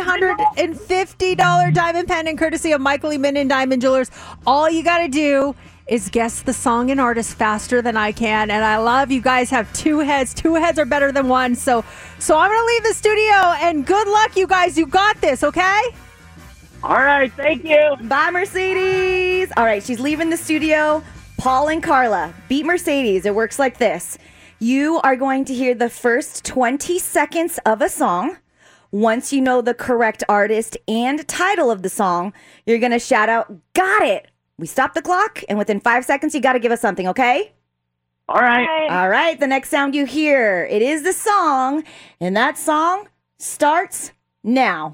S9: $350 diamond pendant courtesy of Michael E. Minden Diamond Jewelers. All you got to do is guess the song and artist faster than I can. And I love you guys have two heads. Two heads are better than one. So I'm going to leave the studio, and good luck, you guys. You got this, okay?
S15: All right. Thank you.
S10: Bye, Mercedes. All right. She's leaving the studio. Paul and Carla, Beat Mercedes. It works like this. You are going to hear the first 20 seconds of a song. Once you know the correct artist and title of the song, you're going to shout out, "Got it!" We stop the clock, and within 5 seconds, you got to give us something, okay?
S15: All right.
S10: All right. The next sound you hear, it is the song, and that song starts now.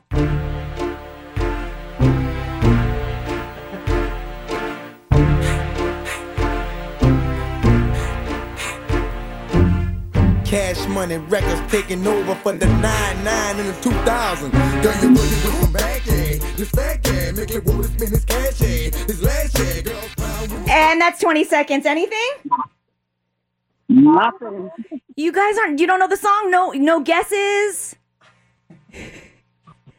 S16: Cash Money Records taking over for the 99 in the 2000. Girl, you really with some bag, yeah. This fat guy make it want to spend his cash, yeah. His last year, girl.
S10: And that's 20 seconds. Anything?
S15: Nothing.
S10: You guys you don't know the song? No guesses?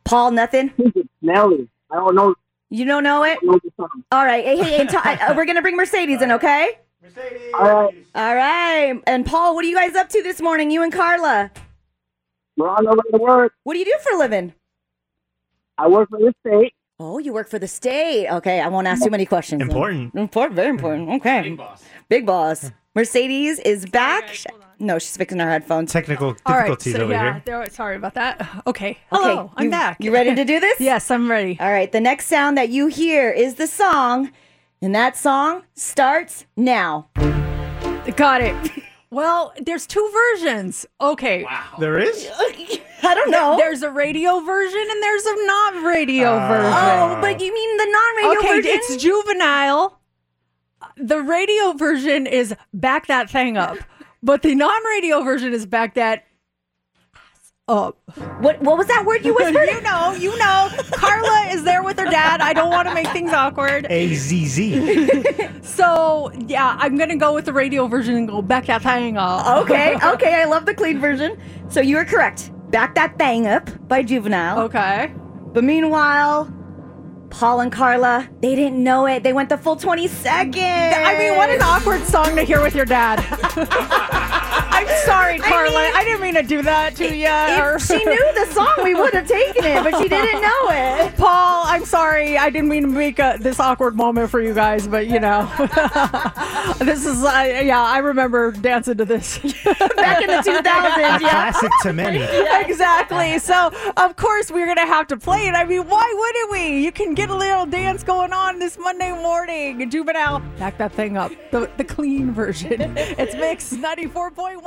S10: Paul, nothing?
S15: Nelly. I don't know.
S10: You don't know it? All right. Hey, we're going to bring Mercedes in, okay?
S15: All
S10: right. And Paul, what are you guys up to this morning, you and Carla?
S15: We're on our way to work.
S10: What do you do for a living?
S15: I work for the state.
S10: Oh, you work for the state. Okay, I won't ask too many questions.
S17: Important.
S10: Very important. Okay. Big boss. Mercedes is back. No, she's fixing her headphones.
S17: Technical
S9: All right,
S17: difficulties
S9: so
S17: over
S9: yeah,
S17: here.
S9: sorry about that. Okay. Hello, I'm back.
S10: You ready to do this?
S9: Yes, I'm ready.
S10: All right, the next sound that you hear is the song, and that song starts now.
S9: Got it. Well, there's two versions. Okay. Wow.
S17: There is?
S10: I don't know.
S9: There's a radio version and there's a non-radio version.
S10: Oh, but you mean the non-radio
S9: okay,
S10: version?
S9: It's Juvenile. The radio version is Back That Thing Up. But the non-radio version is Back That Up.
S10: What was that word you whispered?
S9: You know. Carla is there with her dad. I don't want to make things awkward.
S17: AZZ.
S9: So, yeah, I'm going to go with the radio version and go Back That Thing Up.
S10: Okay, I love the clean version. So you are correct. Back That Thing Up by Juvenile.
S9: Okay.
S10: But meanwhile, Paul and Carla, they didn't know it. They went the full 20 seconds.
S9: I mean, what an awkward song to hear with your dad. I'm sorry, Carla. I didn't mean to do that to you.
S10: If she knew the song, we would have taken it, but she didn't know it.
S9: Paul, I'm sorry. I didn't mean to make this awkward moment for you guys, but you know. This is, I remember dancing to this.
S10: Back in the 2000s,
S17: Classic to many.
S9: Exactly. So, of course, we're going to have to play it. I mean, why wouldn't we? You can get a little dance going on this Monday morning. Juvenile, back that thing up. The clean version. It's Mix 94.1.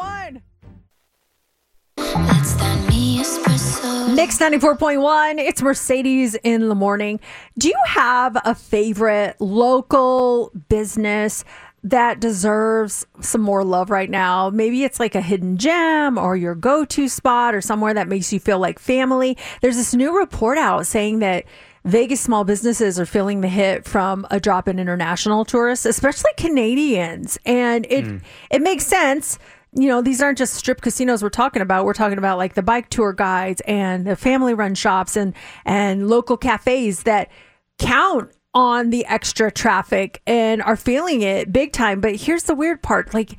S9: Mix 94.1. It's Mercedes in the morning. Do you have a favorite local business that deserves some more love right now? Maybe it's like a hidden gem or your go-to spot or somewhere that makes you feel like family. There's this new report out saying that Vegas small businesses are feeling the hit from a drop in international tourists, especially Canadians. And it makes sense. You know, these aren't just strip casinos we're talking about. We're talking about like the bike tour guides and the family run shops and local cafes that count on the extra traffic and are feeling it big time. But here's the weird part. Like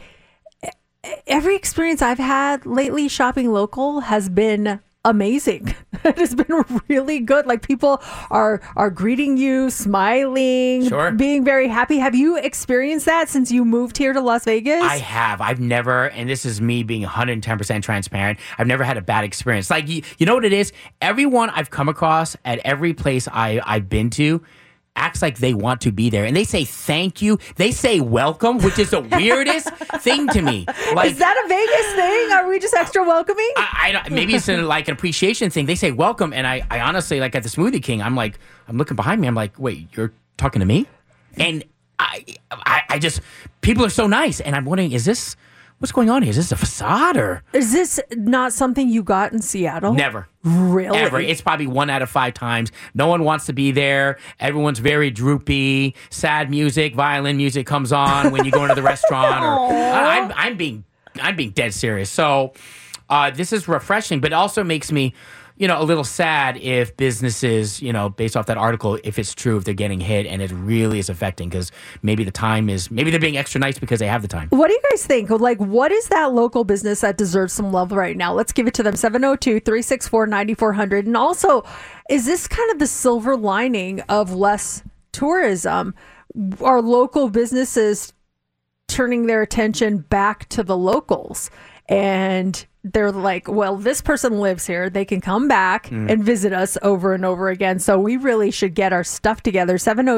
S9: every experience I've had lately shopping local has been amazing. It has been really good. Like people are greeting you, smiling,
S11: Sure.
S9: being very happy. Have you experienced that since you moved here to Las Vegas?
S11: I have. I've never, and this is me being 110% transparent, I've never had a bad experience. Like, you know what it is? Everyone I've come across at every place I've been to acts like they want to be there. And they say thank you. They say welcome, which is the weirdest thing to me. Like,
S9: is that a Vegas thing? Are we just extra welcoming?
S11: I don't, maybe it's like an appreciation thing. They say welcome. And I honestly, like at the Smoothie King, I'm looking behind me. I'm like, wait, you're talking to me? And I just, people are so nice. And I'm wondering, what's going on here? Is this a facade or?
S9: Is this not something you got in Seattle?
S11: Never.
S9: Really?
S11: Ever. It's probably 1 out of 5 times. No one wants to be there. Everyone's very droopy. Sad music, violin music comes on when you go into the restaurant. Or I'm being dead serious. So this is refreshing, but it also makes me, a little sad if businesses, based off that article, if it's true, if they're getting hit and it really is affecting, because maybe they're being extra nice because they have the time.
S9: What do you guys think? Like, what is that local business that deserves some love right now? Let's give it to them. 702-364-9400. And also, is this kind of the silver lining of less tourism? Are local businesses turning their attention back to the locals? And they're like, well, this person lives here. They can come back and visit us over and over again. So we really should get our stuff together.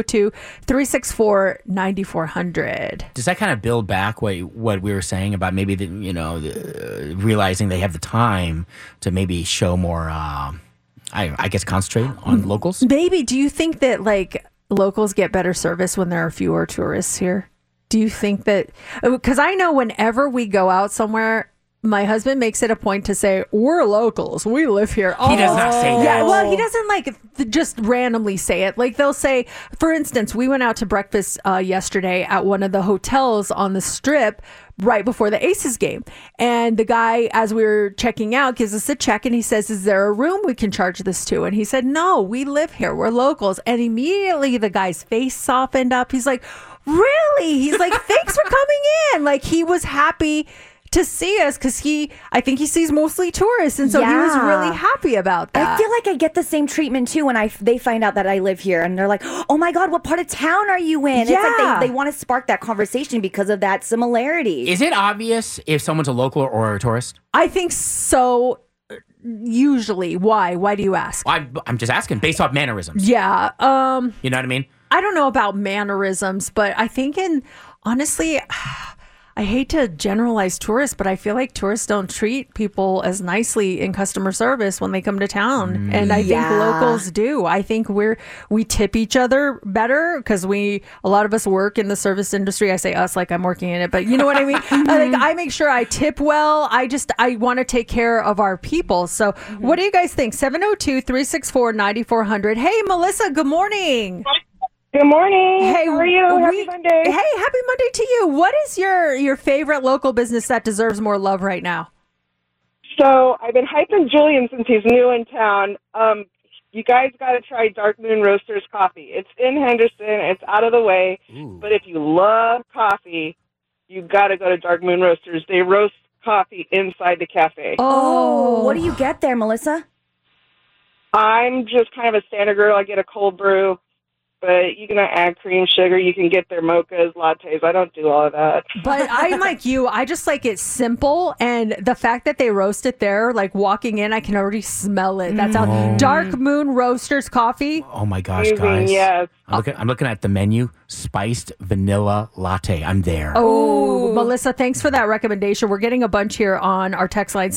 S9: 702-364-9400.
S11: Does that kind of build back what we were saying about maybe realizing they have the time to maybe show more, I guess, concentrate on locals?
S9: Maybe. Do you think that like locals get better service when there are fewer tourists here? Do you think that? Because I know whenever we go out somewhere, my husband makes it a point to say, we're locals. We live here.
S11: He does not say that.
S9: Yeah, well, he doesn't just randomly say it. Like they'll say, for instance, we went out to breakfast yesterday at one of the hotels on the Strip. right before the Aces game. And the guy, as we were checking out, gives us a check and he says, is there a room we can charge this to? And he said, no, we live here. We're locals. And immediately the guy's face softened up. He's like, really? He's like, thanks for coming in. Like, he was happy to see us because I think he sees mostly tourists, and so he was really happy about that.
S10: I feel like I get the same treatment too when they find out that I live here, and they're like, "Oh my God, what part of town are you in?"
S9: Yeah.
S10: It's like they want to spark that conversation because of that similarity.
S11: Is it obvious if someone's a local or a tourist?
S9: I think so. Usually, why? Why do you ask?
S11: I'm just asking based off mannerisms.
S9: Yeah.
S11: You know what I mean?
S9: I don't know about mannerisms, but I think honestly, I hate to generalize tourists, but I feel like tourists don't treat people as nicely in customer service when they come to town. And I think locals do. I think we tip each other better because a lot of us work in the service industry. I say us like I'm working in it, but you know what I mean? I make sure I tip well. I want to take care of our people. So what do you guys think? 702-364-9400. Hey, Melissa, good morning.
S18: Good morning.
S9: Hey,
S18: how are you? Happy Monday.
S9: Hey, happy Monday to you. What is your favorite local business that deserves more love right now?
S18: So I've been hyping Julian since he's new in town. You guys got to try Dark Moon Roasters coffee. It's in Henderson. It's out of the way.
S11: Ooh.
S18: But if you love coffee, you got to go to Dark Moon Roasters. They roast coffee inside the cafe.
S10: Oh, what do you get there, Melissa?
S18: I'm just kind of a standard girl. I get a cold brew. But you can add cream, sugar. You can get their mochas, lattes. I don't do all of that.
S9: But I'm like you. I just like it simple. And the fact that they roast it there, like walking in, I can already smell it. That's how Dark Moon Roasters coffee.
S11: Oh my gosh, guys.
S18: Yes.
S11: I'm looking at the menu. Spiced vanilla latte. I'm there.
S9: Oh, Melissa, thanks for that recommendation. We're getting a bunch here on our text line.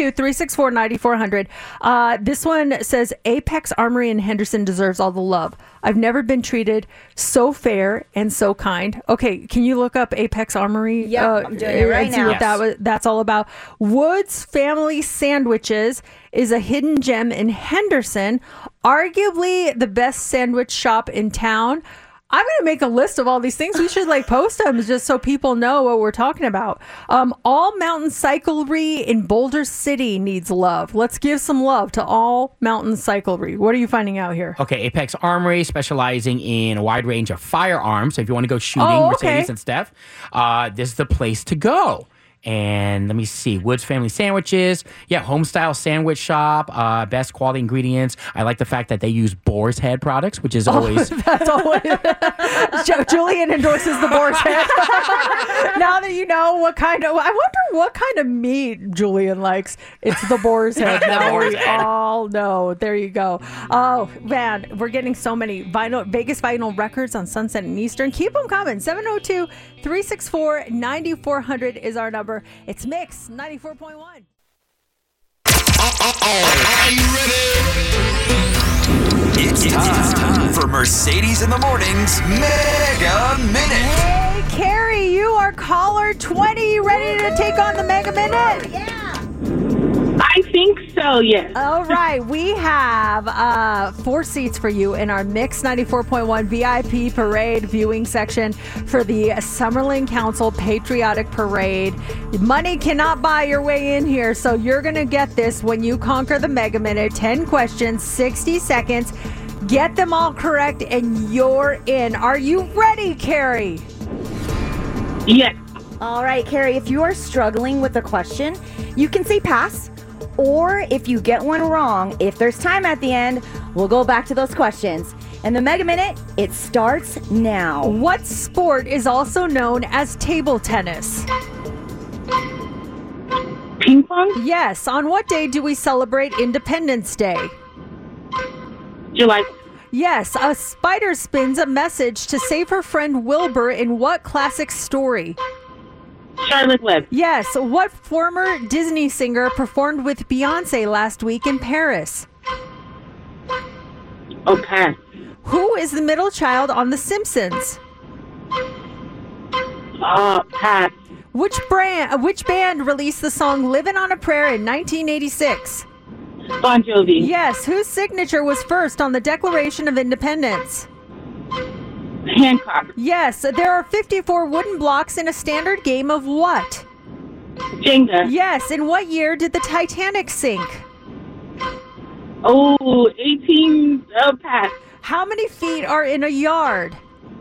S9: 702-364-9400. This one says Apex Armory in Henderson deserves all the love. I've never been treated so fair and so kind. Okay, can you look up Apex Armory?
S10: Yeah, I'm doing it right
S9: and see
S10: now.
S9: what that's all about. Woods Family Sandwiches is a hidden gem in Henderson, arguably the best sandwich shop in town. I'm going to make a list of all these things. We should post them just so people know what we're talking about. All Mountain Cyclery in Boulder City needs love. Let's give some love to All Mountain Cyclery. What are you finding out here?
S11: Okay, Apex Armory specializing in a wide range of firearms. So if you want to go shooting, Mercedes and Steph, this is the place to go. And let me see, Woods Family Sandwiches. Yeah, home style sandwich shop. Best quality ingredients. I like the fact that they use Boar's Head products, which is always.
S9: That's always. Julian endorses the Boar's Head. Now that you know what kind of. I wonder what kind of meat Julian likes. It's the Boar's Head. Now we all know. There you go. Oh, man. We're getting so many Vegas vinyl records on Sunset and Eastern. Keep them coming. 702-364-9400 is our number. It's Mix 94.1.
S8: Are you ready? It's time for Mercedes in the Morning's Mega Minute.
S9: Hey, Carrie, you are caller 20. Ready to take on the Mega Minute?
S10: Yeah.
S19: I think so, yes.
S9: All right. We have 4 seats for you in our Mix 94.1 VIP Parade viewing section for the Summerlin Council Patriotic Parade. Money cannot buy your way in here, so you're going to get this when you conquer the Mega Minute. 10 questions, 60 seconds. Get them all correct, and you're in. Are you ready, Carrie?
S19: Yes.
S10: All right, Carrie, if you are struggling with a question, you can say pass. Or if you get one wrong, if there's time at the end, we'll go back to those questions. And the Mega Minute, it starts now.
S9: What sport is also known as table tennis?
S19: Ping pong?
S9: Yes. On what day do we celebrate Independence Day?
S19: July.
S9: Yes. A spider spins a message to save her friend Wilbur in what classic story?
S19: Charlotte Webb.
S9: Yes. What former Disney singer performed with Beyonce last week in Paris?
S19: Oh, pass.
S9: Who is the middle child on The Simpsons?
S19: Pass.
S9: Which band released the song Livin' on a Prayer in 1986?
S19: Bon Jovi.
S9: Yes. Whose signature was first on the Declaration of Independence?
S19: Hancock.
S9: Yes, there are 54 wooden blocks in a standard game of what?
S19: Jenga.
S9: Yes, in what year did the Titanic sink?
S19: Oh, 18, pass.
S9: How many feet are in a yard?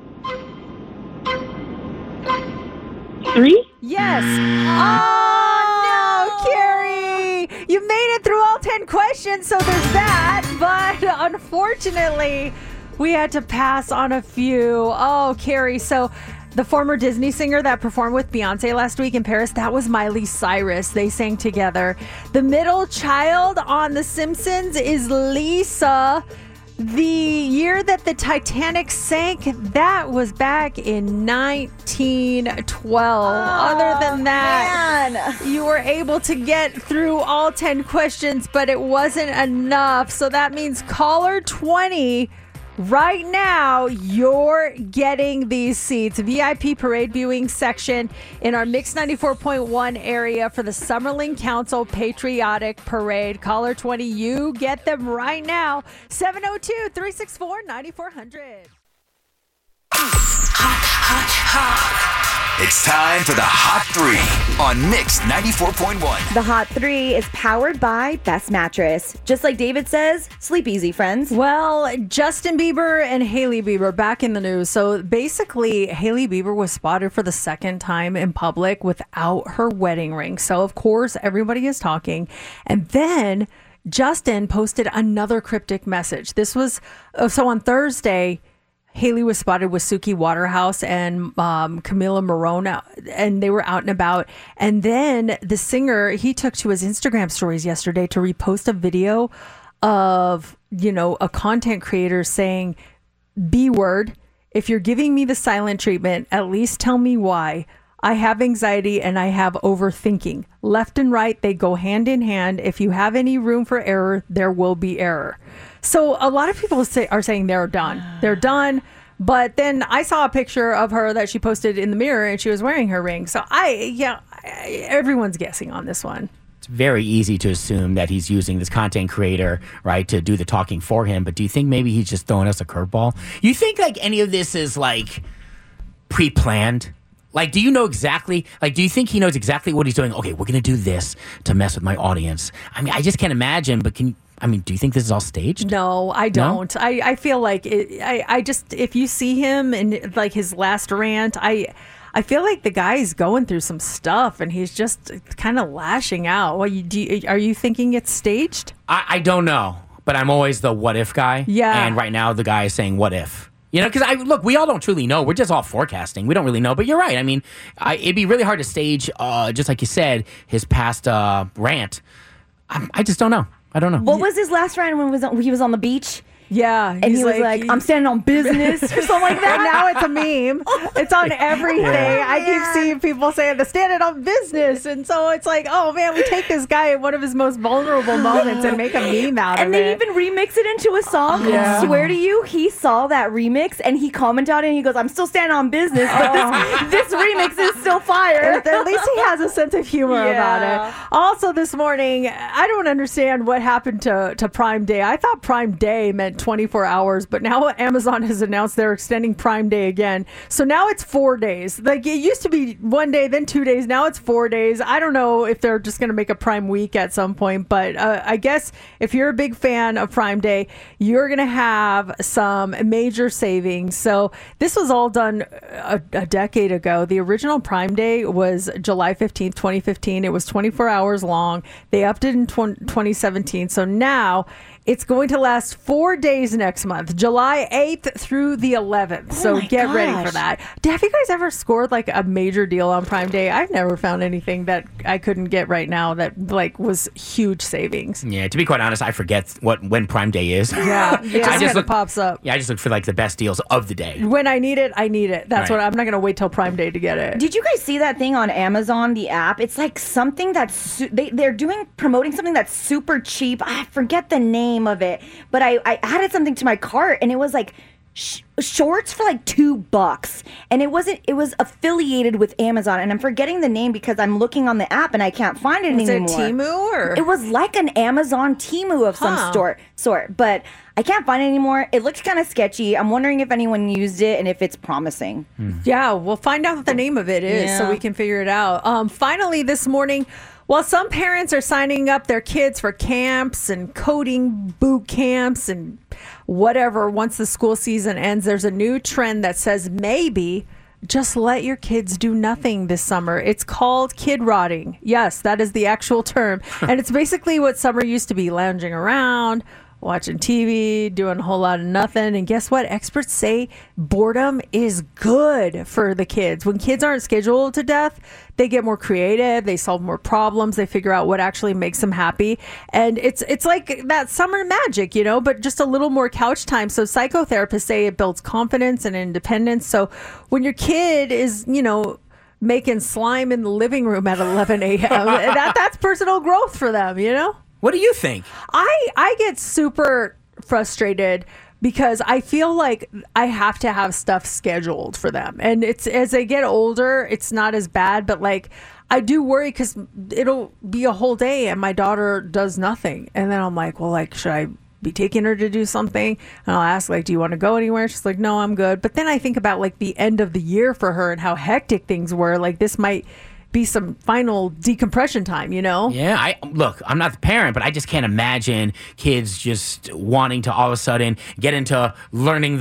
S19: 3?
S9: Yes. Oh, no, Carrie. You made it through all 10 questions, so there's that. But unfortunately, we had to pass on a few. Oh, Carrie. So the former Disney singer that performed with Beyonce last week in Paris, that was Miley Cyrus. They sang together. The middle child on The Simpsons is Lisa. The year that the Titanic sank, that was back in 1912. Other than that, you were able to get through all 10 questions, but it wasn't enough. So that means caller 20, right now, you're getting these seats. VIP parade viewing section in our Mix 94.1 area for the Summerlin Council Patriotic Parade. Caller 20, you get them right now. 702-364-9400.
S8: It's time for the Hot 3 on Mix 94.1.
S10: The Hot 3 is powered by Best Mattress. Just like David says, sleep easy, friends.
S9: Well, Justin Bieber and Hailey Bieber back in the news. So basically, Hailey Bieber was spotted for the second time in public without her wedding ring. So, of course, everybody is talking. And then Justin posted another cryptic message. This was, so on Thursday, Hailey was spotted with Suki Waterhouse and Camila Morona, and they were out and about. And then the singer, he took to his Instagram stories yesterday to repost a video of, a content creator saying, B word, if you're giving me the silent treatment, at least tell me why. I have anxiety and I have overthinking. Left and right, they go hand in hand. If you have any room for error, there will be error. So a lot of people are saying they're done. They're done. But then I saw a picture of her that she posted in the mirror and she was wearing her ring. So everyone's guessing on this one.
S11: It's very easy to assume that he's using this content creator, right, to do the talking for him. But do you think maybe he's just throwing us a curveball? You think like any of this is like pre-planned? Like, do you know exactly, do you think he knows exactly what he's doing? Okay, we're going to do this to mess with my audience. I mean, I just can't imagine, but do you think this is all staged?
S9: No, I don't. No? I feel like I just, if you see him in like his last rant, I feel like the guy's going through some stuff and he's just kind of lashing out. Are you thinking it's staged?
S11: I don't know, but I'm always the what if guy.
S9: Yeah.
S11: And right now the guy is saying what if. Because look, we all don't truly know. We're just all forecasting. We don't really know. But you're right. I mean, it'd be really hard to stage, just like you said, his past rant. I just don't know. I don't know.
S10: What was his last rant when he was on the beach?
S9: Yeah.
S10: And he was like, I'm standing on business or something like that.
S9: And now it's a meme. It's on everything. Yeah. I keep seeing people saying they're standing on business. And so it's like, oh man, we take this guy at one of his most vulnerable moments and make a meme out of it.
S10: And they even remix it into a song. Yeah. I swear to you, he saw that remix and he commented on it and he goes, I'm still standing on business, but this remix is still fire.
S9: At least he has a sense of humor about it. Also this morning, I don't understand what happened to Prime Day. I thought Prime Day meant 24 hours, but now Amazon has announced they're extending Prime Day again. So now it's 4 days. Like it used to be 1 day, then 2 days. Now it's 4 days. I don't know if they're just going to make a Prime week at some point, but I guess if you're a big fan of Prime Day, you're going to have some major savings. So this was all done a decade ago. The original Prime Day was July 15th, 2015. It was 24 hours long. They upped it in 2017. So now it's going to last 4 days next month, July 8th through the 11th. So get ready for that. Have you guys ever scored like a major deal on Prime Day? I've never found anything that I couldn't get right now that like was huge savings.
S11: Yeah, to be quite honest, I forget when Prime Day is.
S9: Yeah, it just kind of pops up.
S11: Yeah, I just look for like the best deals of the day.
S9: When I need it, I need it. That's what I'm not going to wait till Prime Day to get it.
S10: Did you guys see that thing on Amazon, the app? It's like something that's they're promoting something that's super cheap. I forget the name of it, but I added something to my cart and it was like shorts for like $2, and it was affiliated with Amazon, and I'm forgetting the name because I'm looking on the app and I can't find it anymore.
S9: Was it Temu or?
S10: It was like an Amazon Temu of some sort, but I can't find it anymore. It looks kind of sketchy. I'm wondering if anyone used it and if it's promising.
S9: Yeah, we'll find out what the name of it is so we can figure it out. Finally, this morning, while some parents are signing up their kids for camps and coding boot camps and whatever, once the school season ends, there's a new trend that says maybe just let your kids do nothing this summer. It's called kid rotting. Yes, that is the actual term. And it's basically what summer used to be, lounging around, watching TV, doing a whole lot of nothing. And guess what? Experts say boredom is good for the kids. When kids aren't scheduled to death, they get more creative, they solve more problems, they figure out what actually makes them happy. And it's like that summer magic, but just a little more couch time. So psychotherapists say it builds confidence and independence. So when your kid is, making slime in the living room at 11 a.m., that's personal growth for them,
S11: What do you think?
S9: I get super frustrated because I feel like I have to have stuff scheduled for them. And it's as they get older, it's not as bad, but like I do worry because it'll be a whole day and my daughter does nothing. And then I'm like, well, like, should I be taking her to do something? And I'll ask, like, do you want to go anywhere? She's like, no, I'm good. But then I think about like the end of the year for her and how hectic things were. Like this might be some final decompression time,
S11: Yeah, I'm not the parent, but I just can't imagine kids just wanting to all of a sudden get into learning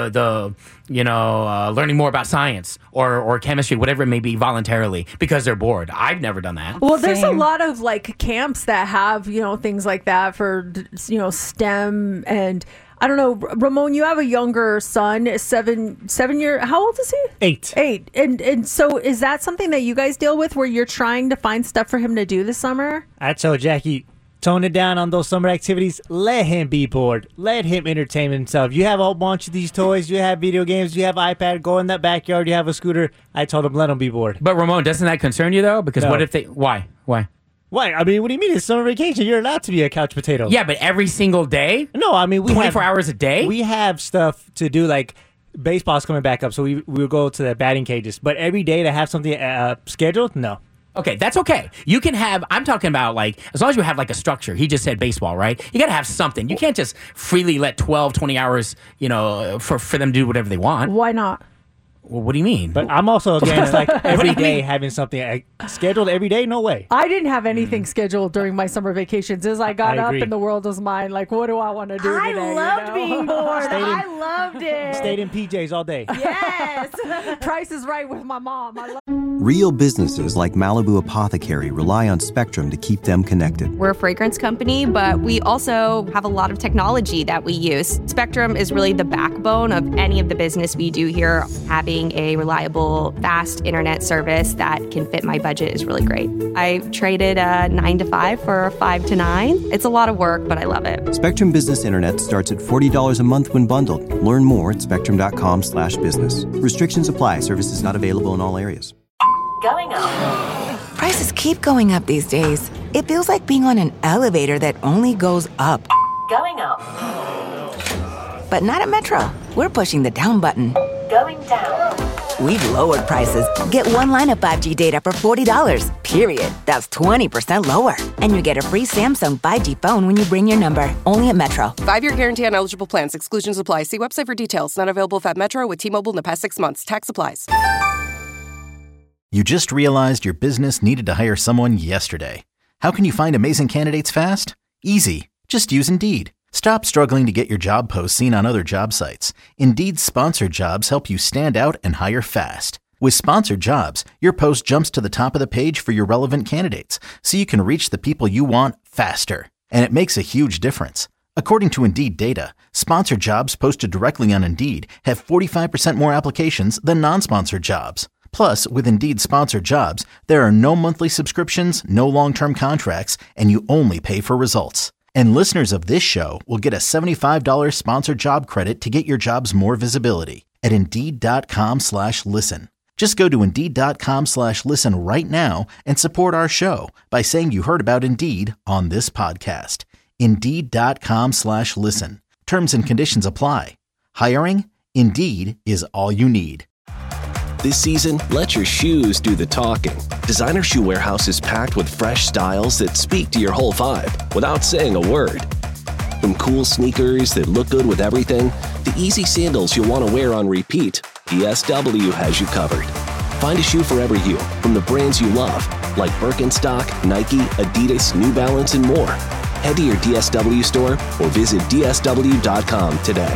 S11: learning more about science or chemistry, whatever it may be, voluntarily because they're bored. I've never done that.
S9: Well, there's a lot of like camps that have, things like that for, STEM and I don't know, Ramon, you have a younger son, 7 year. How old is he? 8. And so is that something that you guys deal with where you're trying to find stuff for him to do this summer?
S17: I told Jackie, tone it down on those summer activities. Let him be bored. Let him entertain himself. You have a whole bunch of these toys. You have video games. You have iPad. Go in that backyard. You have a scooter. I told him, let him be bored.
S11: But Ramon, doesn't that concern you though? Because what if they? Why?
S17: Why? I mean, what do you mean? It's summer vacation. You're allowed to be a couch potato.
S11: Yeah, but every single day?
S17: No, I mean,
S11: 24 hours a day?
S17: We have stuff to do, like baseball's coming back up, so we'll go to the batting cages. But every day to have something scheduled, no.
S11: Okay, that's okay. You can have, I'm talking about like, as long as you have like a structure. He just said baseball, right? You got to have something. You can't just freely let 12, 20 hours, for them to do whatever they want.
S9: Why not?
S11: Well, what do you mean?
S17: But I'm also against like every day having something scheduled every day. No way.
S9: I didn't have anything scheduled during my summer vacations. As I got up and the world was mine, like, what do I want to do today?
S10: I loved being bored. I loved it.
S17: Stayed in PJs all day.
S10: Yes.
S9: Price is Right with my mom.
S1: Real businesses like Malibu Apothecary rely on Spectrum to keep them connected.
S2: We're a fragrance company, but we also have a lot of technology that we use. Spectrum is really the backbone of any of the business we do here. Having a reliable, fast internet service that can fit my budget is really great. I traded a 9 to 5 for a 5 to 9. It's a lot of work, but I love it.
S1: Spectrum Business Internet starts at $40 a month when bundled. Learn more at spectrum.com/business. Restrictions apply. Services not available in all areas.
S3: Going up.
S4: Prices keep going up these days. It feels like being on an elevator that only goes up.
S3: Going up.
S4: But not at Metro. We're pushing the down button.
S3: Going down.
S4: We've lowered prices. Get one line of 5G data for $40, period. That's 20% lower. And you get a free Samsung 5G phone when you bring your number. Only at Metro.
S5: 5-year guarantee on eligible plans. Exclusions apply. See website for details. Not available at Metro with T-Mobile in the past 6 months. Tax applies.
S14: You just realized your business needed to hire someone yesterday. How can you find amazing candidates fast? Easy. Just use Indeed. Stop struggling to get your job posts seen on other job sites. Indeed's sponsored jobs help you stand out and hire fast. With sponsored jobs, your post jumps to the top of the page for your relevant candidates, so you can reach the people you want faster. And it makes a huge difference. According to Indeed data, sponsored jobs posted directly on Indeed have 45% more applications than non-sponsored jobs. Plus, with Indeed sponsored jobs, there are no monthly subscriptions, no long-term contracts, and you only pay for results. And listeners of this show will get a $75 sponsored job credit to get your jobs more visibility at Indeed.com/listen. Just go to Indeed.com/listen right now and support our show by saying you heard about Indeed on this podcast. Indeed.com/listen. Terms and conditions apply. Hiring? Indeed is all you need.
S20: This season, let your shoes do the talking. Designer Shoe Warehouse is packed with fresh styles that speak to your whole vibe without saying a word. From cool sneakers that look good with everything, to easy sandals you'll want to wear on repeat, DSW has you covered. Find a shoe for every you from the brands you love, like Birkenstock, Nike, Adidas, New Balance, and more. Head to your DSW store or visit DSW.com today.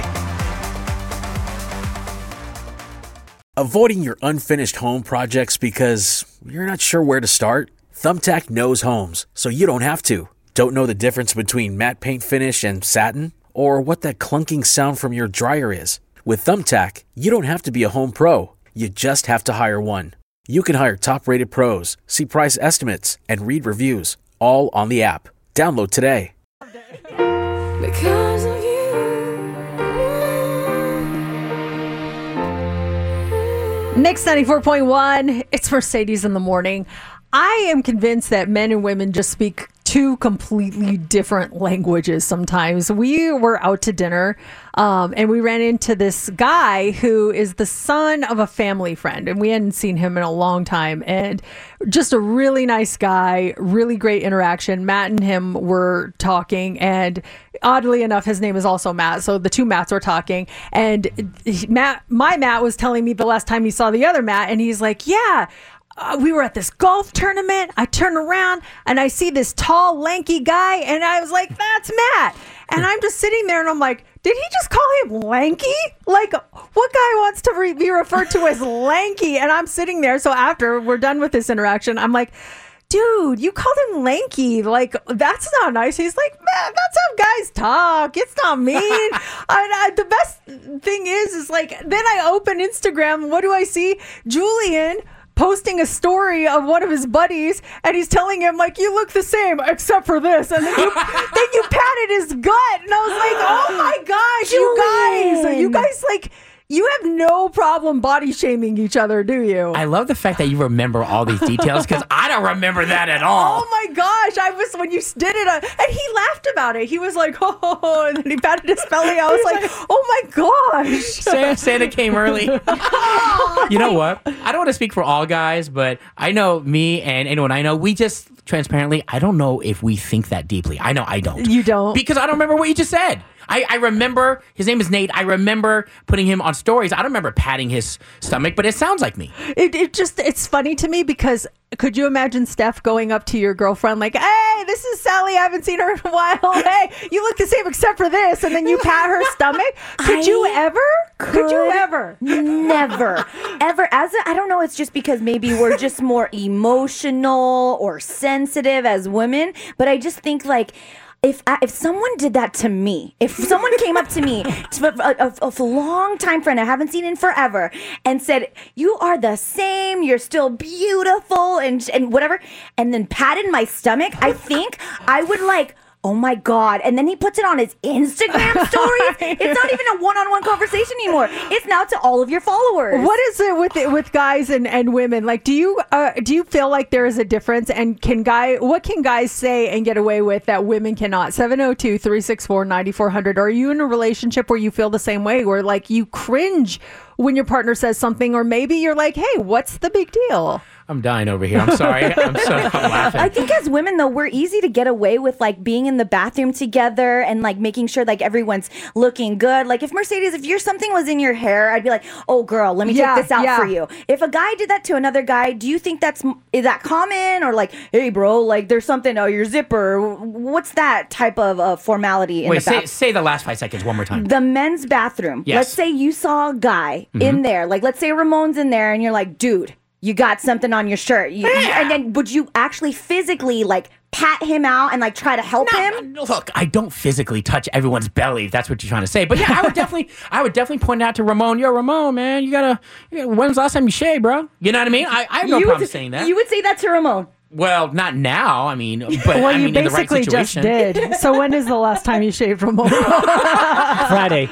S7: Avoiding your unfinished home projects because you're not sure where to start? Thumbtack knows homes, so you don't have to. Don't know the difference between matte paint finish and satin? Or what that clunking sound from your dryer is? With Thumbtack, you don't have to be a home pro. You just have to hire one. You can hire top-rated pros, see price estimates, and read reviews, all on the app. Download today.
S12: Because of you.
S9: Mix 94.1, it's Mercedes in the Morning. I am convinced that men and women just speak two completely different languages sometimes. We were out to dinner and we ran into this guy who is the son of a family friend, and we hadn't seen him in a long time, and just a really nice guy, really great interaction. Matt and him were talking, and oddly enough, his name is also Matt, so the two Matts were talking, and my Matt was telling me the last time he saw the other Matt, and he's like, yeah, we were at this golf tournament. I turn around and I see this tall, lanky guy, and I was like, that's Matt. And I'm just sitting there and I'm like, did he just call him lanky? Like, what guy wants to be referred to as lanky? And I'm sitting there. So after we're done with this interaction, I'm like, dude, you called him lanky. Like, that's not nice. He's like, man, that's how guys talk. It's not mean. The best thing is like, then I open Instagram. What do I see? Julian posting a story of one of his buddies, and he's telling him, like, you look the same except for this, and then you patted his gut, and I was like, oh my gosh, you guys like, you have no problem body shaming each other, do you?
S11: I love the fact that you remember all these details, because I don't remember that at all.
S9: Oh my gosh, when you did it, and he laughed about it. He was like, oh, and then he patted his belly. I was like, oh my gosh.
S11: Santa came early. You know what? I don't want to speak for all guys, but I know me and anyone I know, we just, transparently, I don't know if we think that deeply. I know I don't.
S9: You don't?
S11: Because I don't remember what you just said. I remember, his name is Nate. I remember putting him on stories. I don't remember patting his stomach, but it sounds like me.
S9: It's funny to me because could you imagine Steph going up to your girlfriend like, hey, this is Sally. I haven't seen her in a while. Hey, you look the same except for this. And then you pat her stomach. Could you ever?
S10: Never. Ever. I don't know. It's just because maybe we're just more emotional or sensitive as women. But I just think like, if someone did that to me, if someone came up to me, a long time friend I haven't seen in forever, and said, you are the same, you're still beautiful, and whatever, and then patted my stomach, I think I would like, oh my God. And then he puts it on his Instagram stories. It's not even a one-on-one conversation anymore. It's now to all of your followers.
S9: What is it with guys and women? Like, do you feel like there is a difference? And what can guys say and get away with that women cannot? 702-364-9400. Are you in a relationship where you feel the same way, where like you cringe when your partner says something, or maybe you're like, hey, what's the big deal?
S11: I'm dying over here. I'm sorry. I'm laughing.
S10: I think as women, though, we're easy to get away with like being in the bathroom together and like making sure like everyone's looking good. Like if something was in your hair, I'd be like, oh girl, let me take this out for you. If a guy did that to another guy, do you think is that common? Or like, hey bro, like there's something, your zipper. What's that type of formality in the bathroom?
S11: Say the last 5 seconds one more time.
S10: The men's bathroom.
S11: Yes.
S10: Let's say you saw a guy in there. Like let's say Ramon's in there and you're like, dude, you got something on your shirt. And then would you actually physically like pat him out and like try to help him?
S11: Look, I don't physically touch everyone's belly, if that's what you're trying to say. But yeah, I would definitely point out to Ramon, yo, Ramon, man, when's the last time you shaved, bro? You know what I mean? I have no problem saying that.
S10: You would say that to Ramon?
S11: Well, not now. I mean, but
S9: well,
S11: I mean,
S9: you basically
S11: in the right situation.
S9: just did. So when is the last time you shaved Ramon?
S17: Friday.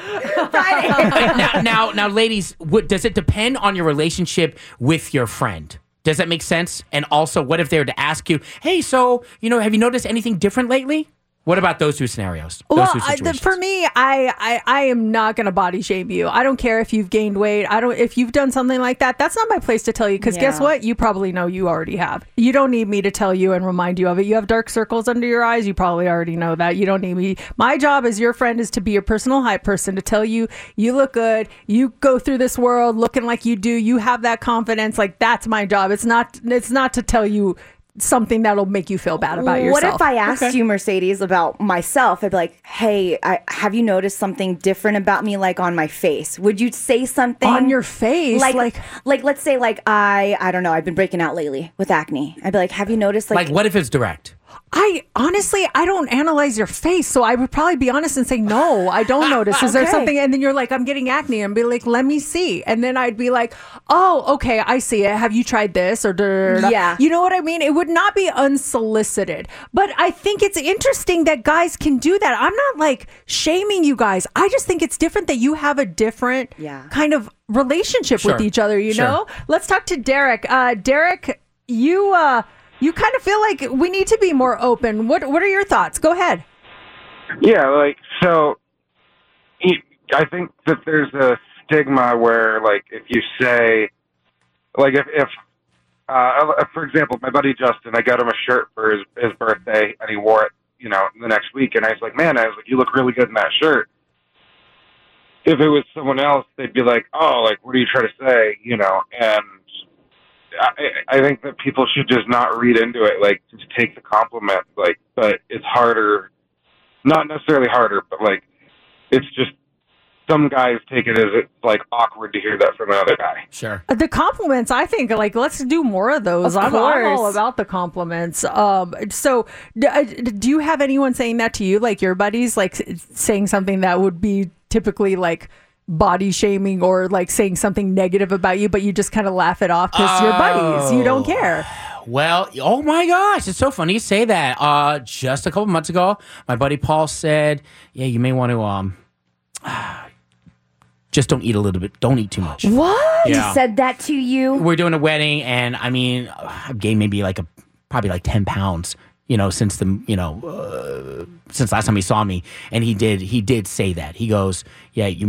S11: Now, ladies, does it depend on your relationship with your friend? Does that make sense? And also, what if they were to ask you, hey, so, have you noticed anything different lately? What about those two scenarios?
S9: Well,
S11: Those two situations.
S9: for me, I am not going to body shame you. I don't care if you've gained weight. If you've done something like that, that's not my place to tell you. Because guess what? You probably know you already have. You don't need me to tell you and remind you of it. You have dark circles under your eyes. You probably already know that. You don't need me. My job as your friend is to be your personal hype person, to tell you you look good. You go through this world looking like you do. You have that confidence. Like, that's my job. It's not to tell you something that'll make you feel bad about yourself.
S10: What if I asked you, Mercedes, about myself? I'd be like, hey, have you noticed something different about me, like on my face? Would you say something
S9: on your face?
S10: Like let's say I don't know, I've been breaking out lately with acne. I'd be like, have you noticed
S11: Like, what if it's direct?
S9: I don't analyze your face, so I would probably be honest and say, no, I don't notice. Is there
S10: Okay.
S9: something? And then you're like, I'm getting acne, and be like, let me see. And then I'd be like, oh, okay, I see it. Have you tried this? Or
S10: Yeah.
S9: you know what I mean? It would not be unsolicited, but I think it's interesting that guys can do that. I'm not like shaming you guys. I just think it's different that you have a different kind of relationship with
S12: Sure.
S9: each other. You
S12: Sure.
S9: know. Let's talk to Derek. Derek, you kind of feel like we need to be more open. What are your thoughts? Go ahead.
S21: Yeah, so I think that there's a stigma where, like, if you say, like, if for example, my buddy Justin, I got him a shirt for his birthday, and he wore it, the next week, and I was like, man, you look really good in that shirt. If it was someone else, they'd be like, oh, like, what are you trying to say, and I think that people should just not read into it, like, just take the compliment, like, but it's harder, not necessarily harder, but, like, it's just, some guys take it as it's, like, awkward to hear that from another guy.
S11: Sure.
S9: The compliments, I think, like, let's do more of those.
S10: Of
S9: I'm all
S10: course.
S9: about the compliments. So do you have anyone saying that to you, like your buddies, like saying something that would be typically like body shaming or like saying something negative about you, but you just kind of laugh it off because you're buddies, you don't care?
S11: Well, oh my gosh, it's so funny you say that. Just a couple months ago, my buddy Paul said, yeah, you may want to just don't eat a little bit. Don't eat too much.
S10: What?
S11: Yeah.
S10: He said that to you?
S11: We're doing a wedding, and I mean, I've gained maybe probably 10 pounds, since since last time he saw me. And he did say that. He goes, yeah, you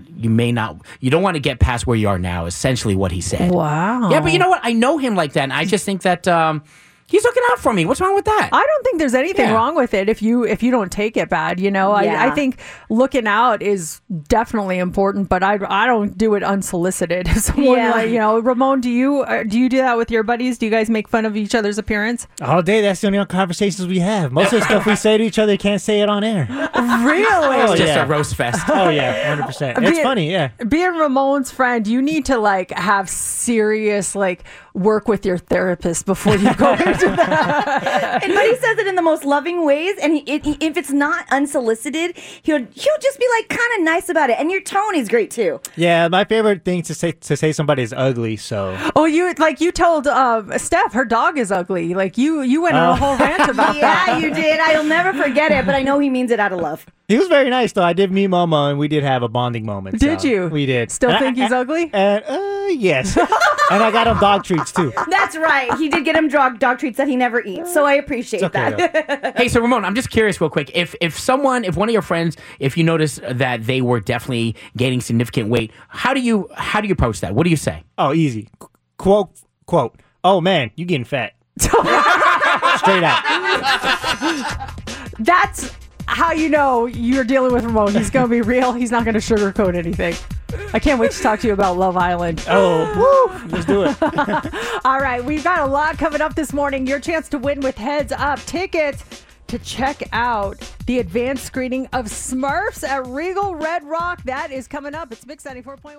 S11: don't want to get past where you are now, essentially what he said.
S9: Wow.
S11: Yeah, but you know what? I know him like that, and I just think that he's looking out for me. What's wrong with that?
S9: I don't think there's anything wrong with it if you don't take it bad. I think looking out is definitely important, but I don't do it unsolicited. If someone Ramon, do you do that with your buddies? Do you guys make fun of each other's appearance?
S17: All day. That's the only conversations we have. Most of the stuff we say to each other can't say it on air.
S9: Really?
S11: It's just a roast fest.
S17: Oh yeah, 100%. It's funny. Yeah.
S9: Being Ramon's friend, you need to have serious work with your therapist before you go into that.
S10: But he says it in the most loving ways, and if it's not unsolicited, he'll just be kind of nice about it. And your tone is great too.
S17: Yeah, my favorite thing to say somebody is ugly. So.
S9: Oh, you told Steph her dog is ugly. You went on a whole rant about that.
S10: Yeah, you did. I'll never forget it, but I know he means it out of love.
S17: He was very nice, though. I did meet Momo, and we did have a bonding moment.
S9: Did you?
S17: We did.
S9: Still think he's ugly?
S17: Yes. And I got him dog treats, too.
S10: That's right. He did get him dog treats that he never eats, so I appreciate that.
S11: Hey, so Ramon, I'm just curious real quick. If one of your friends, if you notice that they were definitely gaining significant weight, how do you approach that? What do you say?
S17: Oh, easy. Quote. Oh, man, you getting fat. Straight out.
S9: That's how you know you're dealing with Ramon. He's going to be real. He's not going to sugarcoat anything. I can't wait to talk to you about Love Island.
S17: Oh, woo, let's do it.
S9: All right, we've got a lot coming up this morning. Your chance to win with Heads Up tickets to check out the advanced screening of Smurfs at Regal Red Rock. That is coming up. It's Mix 94.1.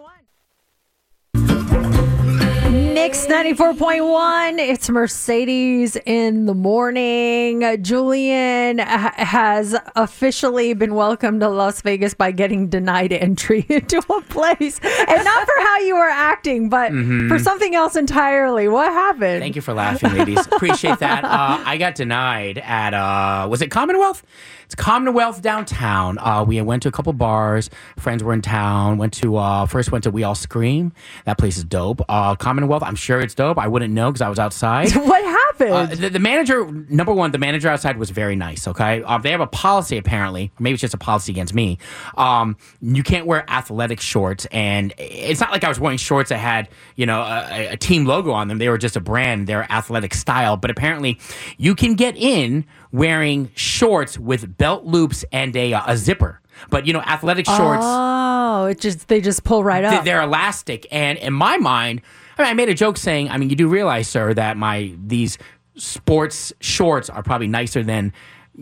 S9: Mix 94.1. It's Mercedes in the morning. Julian has officially been welcomed to Las Vegas by getting denied entry into a place. And not for how you were acting, but for something else entirely. What happened?
S11: Thank you for laughing, ladies. Appreciate that. I got denied at, was it Commonwealth? It's Commonwealth downtown. We went to a couple bars. Friends were in town. First went to We All Scream. That place is dope. Commonwealth 12. I'm sure it's dope. I wouldn't know because I was outside.
S9: What happened?
S11: The manager, number one, the manager outside was very nice, okay? They have a policy, apparently, or maybe it's just a policy against me. You can't wear athletic shorts, and it's not like I was wearing shorts that had, a team logo on them. They were just a brand. They're athletic style. But apparently, you can get in wearing shorts with belt loops and a zipper. But, athletic shorts...
S9: Oh, they just pull right up.
S11: They're elastic. And in my mind, I made a joke saying, you do realize, sir, that these sports shorts are probably nicer than,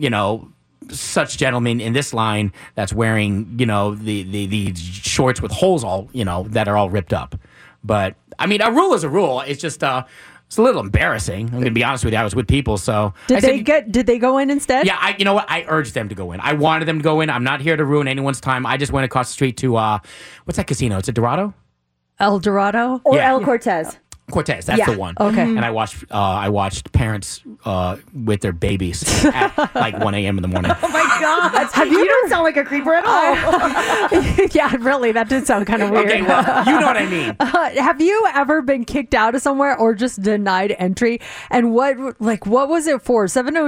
S11: such gentlemen in this line that's wearing, the shorts with holes all, that are all ripped up. But, a rule is a rule. It's just... it's a little embarrassing. I'm going to be honest with you. I was with people, so...
S9: Did they go in instead?
S11: Yeah, you know what? I urged them to go in. I wanted them to go in. I'm not here to ruin anyone's time. I just went across the street to, what's that casino? It's a Dorado?
S9: El Dorado?
S10: Or El Cortez.
S11: Cortez, that's the one.
S9: Okay.
S11: And I watched parents with their babies at like 1 a.m. in the morning.
S10: Oh my God! You don't sound like a creeper at all.
S9: Yeah, really, that did sound kind of weird.
S11: Okay, well, you know what I mean.
S9: Have you ever been kicked out of somewhere or just denied entry? And what was it for?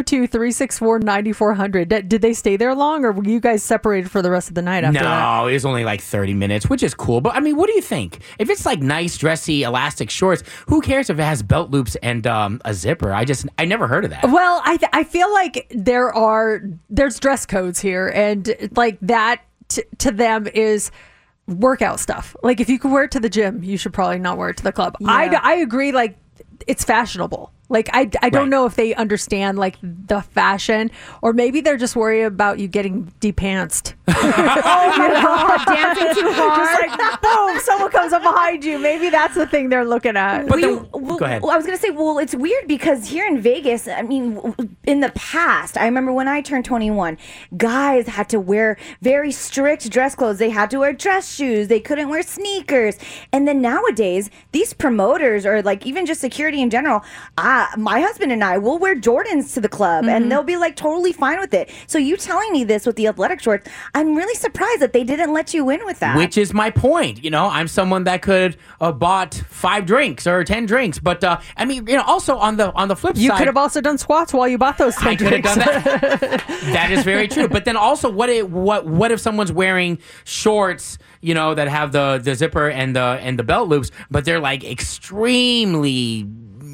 S9: 702-364-9400. Did they stay there long, or were you guys separated for the rest of the night after that?
S11: No, it was only like 30 minutes, which is cool. But what do you think? If it's like nice, dressy, elastic shorts, who cares if it has belt loops and a zipper? I never heard of that.
S9: Well, I feel like there's dress codes here, and like that to them is workout stuff. Like if you could wear it to the gym, you should probably not wear it to the club.
S10: Yeah.
S9: I agree. Like it's fashionable. Like I don't know if they understand like the fashion, or maybe they're just worried about you getting depantsed.
S10: Oh my God, dancing too hard.
S9: Just like boom, someone comes up behind you. Maybe that's the thing they're looking at.
S11: But go ahead.
S10: I was going to say, it's weird because here in Vegas, in the past, I remember when I turned 21, guys had to wear very strict dress clothes. They had to wear dress shoes. They couldn't wear sneakers. And then nowadays, these promoters or like even just security in general, my husband and I will wear Jordans to the club and they'll be like totally fine with it. So you telling me this with the athletic shorts, I'm really surprised that they didn't let you in with that.
S11: Which is my point. I'm someone that could bought 5 drinks or 10 drinks. But also on the flip side,
S9: you could have also done squats while you bought those 10 drinks.
S11: I could have done that. That is very true. But then also, what if someone's wearing shorts, that have the zipper and the belt loops, but they're like extremely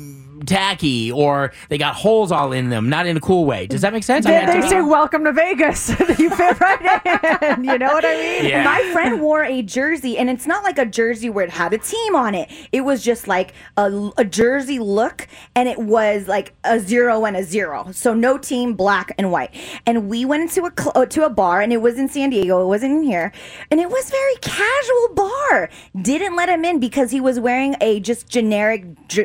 S11: tacky, or they got holes all in them, not in a cool way. Does that make sense?
S9: They say welcome to Vegas. You fit right in. You know what I mean?
S11: Yeah.
S10: My friend wore a jersey, and it's not like a jersey where it had a team on it. It was just like a jersey look, and it was like a 0 and a 0. So no team, black and white. And we went into to a bar, and it was in San Diego. It wasn't in here. And it was very casual bar. Didn't let him in because he was wearing a just generic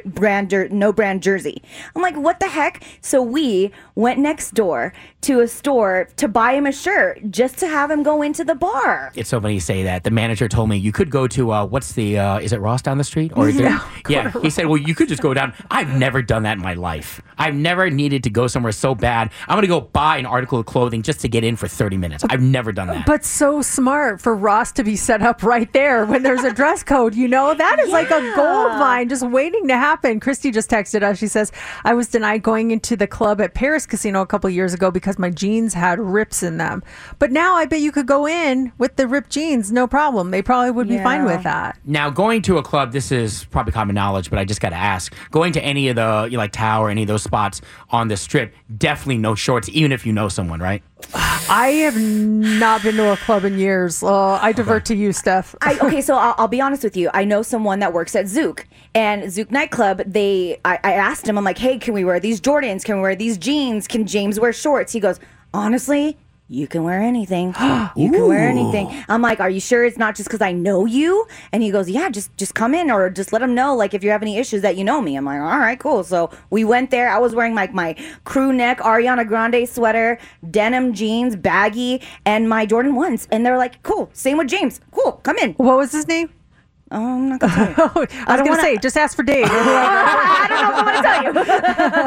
S10: no brand jersey. I'm like, what the heck? So we went next door to a store to buy him a shirt just to have him go into the bar.
S11: It's so funny you say that. The manager told me you could go to is it Ross down the street? Or is it? Yeah. He said, well, you could just go down. I've never done that in my life. I've never needed to go somewhere so bad. I'm going to go buy an article of clothing just to get in for 30 minutes. I've never done that.
S9: But so smart for Ross to be set up right there when there's a dress code. That is like a gold mine just waiting to happen. Christy just texted us. She says, I was denied going into the club at Paris Casino a couple years ago because my jeans had rips in them. But now I bet you could go in with the ripped jeans, no problem. They probably would be fine with that.
S11: Now, going to a club, this is probably common knowledge, but I just got to ask. Going to any of the, like Tao or any of those spots on the strip, definitely no shorts, even if you know someone, right?
S9: I have not been to a club in years. I divert to you, Steph.
S10: So I'll be honest with you. I know someone that works at Zouk. And Zouk nightclub, I asked him, I'm like, hey, can we wear these Jordans? Can we wear these jeans? Can James wear shorts? He goes, honestly, you can wear anything. You can wear anything. I'm like, are you sure it's not just because I know you? And he goes, yeah, just come in, or just let him know, like, if you have any issues that you know me. I'm like, all right, cool. So we went there. I was wearing like my crew neck Ariana Grande sweater, denim jeans, baggy, and my Jordan 1s. And they're like, cool. Same with James. Cool. Come in.
S9: What was his name?
S10: I'm not gonna tell you.
S9: I was gonna say, just ask for Dave or whoever.
S10: I don't know if I want to tell you.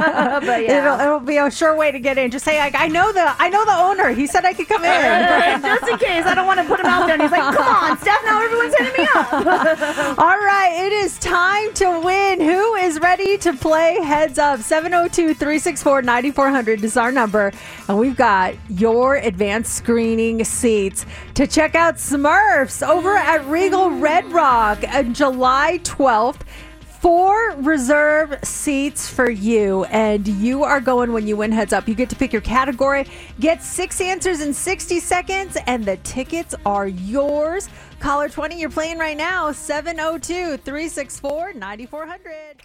S10: but yeah.
S9: It'll be a sure way to get in. Just say, like, I know the owner. He said I could come in.
S10: Just in case. I don't want to put him out there. And he's like, come on, Steph, now everyone's hitting me up.
S9: All right, it is time to win. Who is ready to play Heads Up? 702-364-9400 is our number. And we've got your advanced screening seats to check out Smurfs over at Regal Red Rock on July 12th. 4 reserve seats for you, and you are going when you win Heads Up. You get to pick your category, get 6 answers in 60 seconds, and the tickets are yours. Caller 20, you're playing right now, 702-364-9400.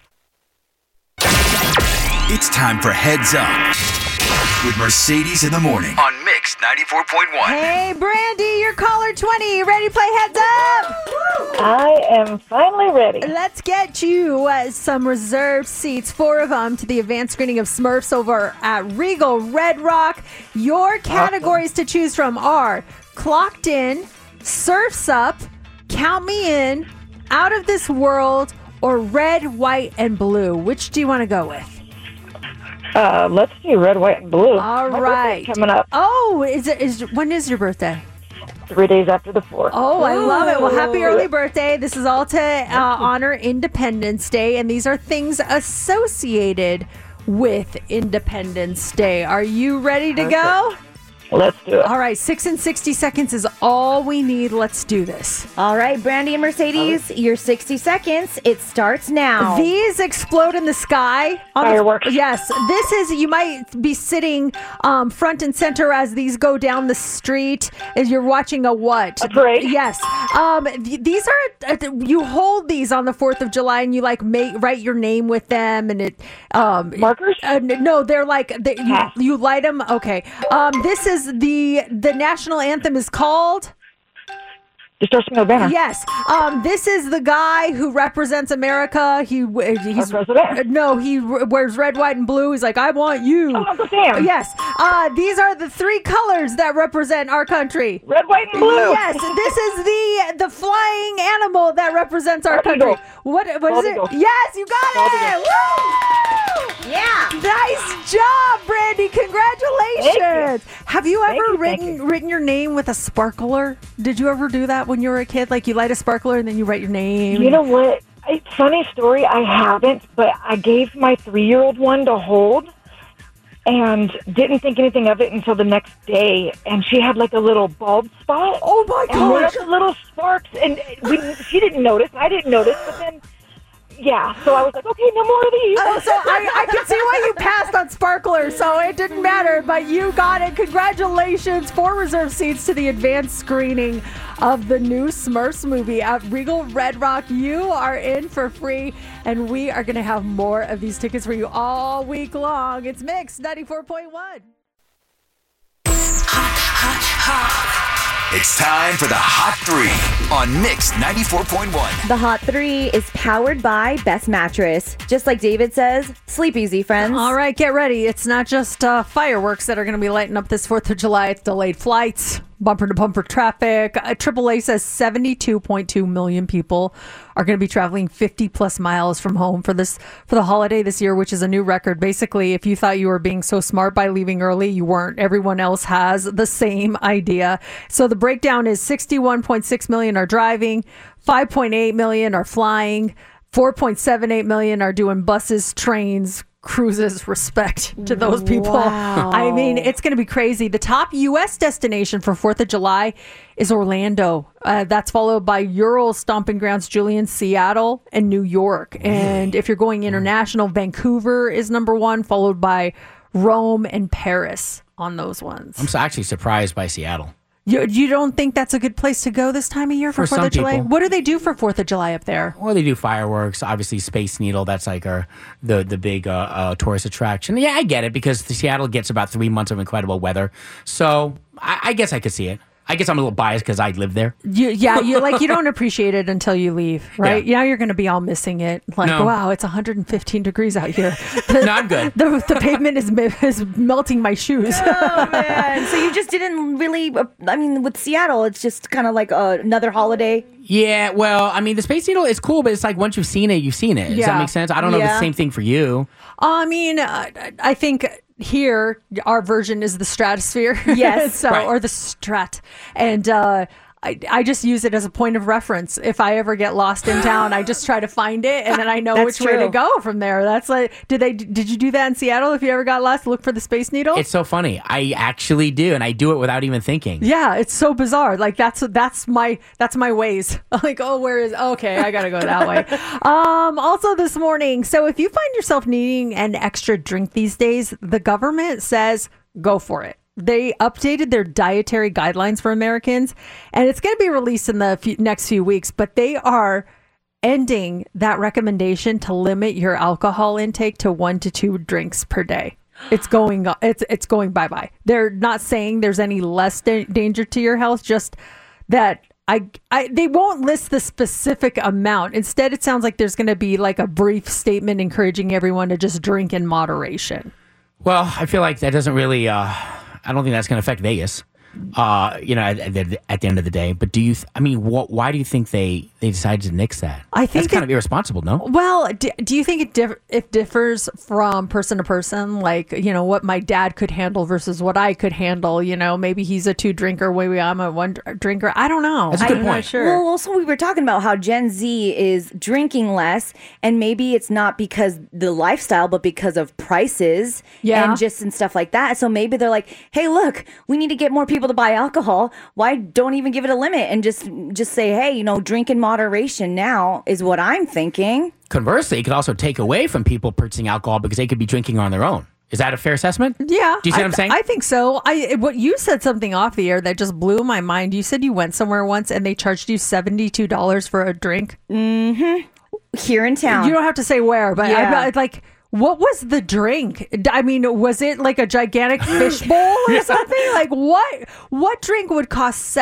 S8: It's time for Heads Up with Mercedes in the Morning on Mix 94.1.
S9: Hey, Brandy, you're caller 20. You ready to play Heads Up?
S18: I am finally ready.
S9: Let's get you some reserved seats, 4 of them, to the advanced screening of Smurfs over at Regal Red Rock. Your categories to choose from are Clocked In, Surfs Up, Count Me In, Out of This World, or Red, White, and Blue. Which do you want to go with?
S18: Let's do red, white, and blue.
S9: All
S18: My
S9: right.
S18: birthday's coming up.
S9: Oh, when is your birthday?
S18: 3 days after the 4th.
S9: Oh, I love it. Well, happy early birthday. This is all to honor Independence Day, and these are things associated with Independence Day. Are you ready to go?
S18: Let's do it.
S9: All right, 6 and 60 seconds is all we need. Let's do this.
S10: All right, Brandy and Mercedes, your 60 seconds. It starts now.
S9: These explode in the sky.
S18: Fireworks.
S9: Yes. This is, you might be sitting front and center as these go down the street as you're watching a what?
S18: A parade.
S9: Yes. These are, you hold these on the 4th of July and you like write your name with them and it.
S18: Markers?
S9: No, they're like, you light them. Okay. This is the national anthem is called
S18: The Star Spangled Banner.
S9: Yes. This is the guy who represents America. He's
S18: president?
S9: No, he wears red, white, and blue. He's like, I want you.
S18: Oh, Uncle Sam.
S9: Yes. These are the 3 colors that represent our country.
S18: Red, white, and blue.
S9: Yes. This is the flying animal that represents our country. What is it? Yes, you got it. Woo!
S10: Yeah.
S9: Nice job, Brandy. Congratulations. Have you ever written your name with a sparkler? Did you ever do that when you were a kid? Like you light a sparkler and then you write your name?
S18: You know what? Funny story, I haven't, but I gave my 3-year-old one to hold and didn't think anything of it until the next day. And she had like a little bulb spot.
S9: Oh my gosh.
S18: And one of the little sparks. And she didn't notice. I didn't notice. But then, yeah. So I was like, okay, no more of these.
S9: So I can see why you passed on sparklers. So it didn't matter. But you got it. Congratulations. 4 reserved seats to the advanced screening of the new Smurfs movie at Regal Red Rock. You are in for free, and we are going to have more of these tickets for you all week long. It's Mix 94.1.
S8: It's time for the Hot 3 on Mix 94.1.
S10: The Hot 3 is powered by Best Mattress. Just like David says, sleep easy, friends.
S9: All right, get ready. It's not just fireworks that are going to be lighting up this 4th of July. It's delayed flights, bumper-to-bumper traffic. AAA says 72.2 million people are going to be traveling 50-plus miles from home for the holiday this year, which is a new record. Basically, if you thought you were being so smart by leaving early, you weren't. Everyone else has the same idea. So the breakdown is 61.6 million are driving, 5.8 million are flying, 4.78 million are doing buses, trains, cruises. Respect to those people.
S10: Wow.
S9: I mean, it's going to be crazy. The top U.S. destination for 4th of July is Orlando. That's followed by Ural Stomping Grounds, Julian, Seattle, and New York. And if you're going international, Vancouver is number 1, followed by Rome and Paris on those ones.
S11: I'm actually surprised by Seattle.
S9: You don't think that's a good place to go this time of year for 4th of July?
S11: people.
S9: What do they do for 4th of July up there?
S11: Well, they do fireworks. Obviously, Space Needle. That's like the big tourist attraction. Yeah, I get it because Seattle gets about 3 months of incredible weather. So I guess I could see it. I guess I'm a little biased because I live there.
S9: You don't appreciate it until you leave, right?
S11: Yeah.
S9: Now you're going to be all missing it. Like,
S11: No.
S9: wow, it's 115 degrees out here.
S11: No, I'm good.
S9: The pavement is melting my shoes.
S10: Oh, man. So you just didn't really, I mean, with Seattle, it's just kind of like another holiday.
S11: Yeah, well, I mean, the Space Needle is cool, but it's like once you've seen it, you've seen it. Does that
S9: Yeah.
S11: make sense? I don't know if it's
S9: Yeah.
S11: the same thing for you.
S9: I mean, I think here our version is the stratosphere.
S10: Yes.
S9: so
S11: Right.
S9: or the strat, and I just use it as a point of reference. If I ever get lost in town, I just try to find it, and then I know
S10: That's
S9: which way to
S10: true.
S9: go from there. That's like, did you do that in Seattle? If you ever got lost, look for the Space Needle.
S11: It's so funny. I actually do, and I do it without even thinking.
S9: Yeah, it's so bizarre. Like that's my ways. Like, oh, where is? Okay, I gotta go that way. Also this morning. So if you find yourself needing an extra drink these days, the government says go for it. They updated their dietary guidelines for Americans, and it's going to be released in the next few weeks. But they are ending that recommendation to limit your alcohol intake to 1 to 2 drinks per day. It's going bye-bye. They're not saying there's any less danger to your health, just that they won't list the specific amount. Instead, it sounds like there's going to be like a brief statement encouraging everyone to just drink in moderation.
S11: Well, I feel like that doesn't really. I don't think that's going to affect Vegas. At the end of the day. But why do you think they decided to nix that?
S9: I think
S11: that's kind of irresponsible, no?
S9: Well, do you think it differs from person to person? Like, what my dad could handle versus what I could handle. Maybe he's a 2 drinker, maybe I'm a 1 drinker. I don't know.
S11: That's a good
S9: I'm
S11: point.
S9: not sure.
S10: Well, also we were talking about how Gen Z is drinking less, and maybe it's not because the lifestyle, but because of prices and stuff like that. So maybe they're like, hey, look, we need to get more people to buy alcohol. Why don't even give it a limit and just say, hey, drink in moderation now is what I'm thinking.
S11: Conversely, it could also take away from people purchasing alcohol because they could be drinking on their own. Is that a fair assessment?
S9: Yeah.
S11: Do you see what I'm saying?
S9: I think so. What you said something off the air that just blew my mind. You said you went somewhere once and they charged you $72 for a drink.
S10: Mm-hmm. Here in town.
S9: You don't have to say where, but
S10: Yeah.
S9: what was the drink? I mean, was it like a gigantic fish bowl or something? Like what drink would cost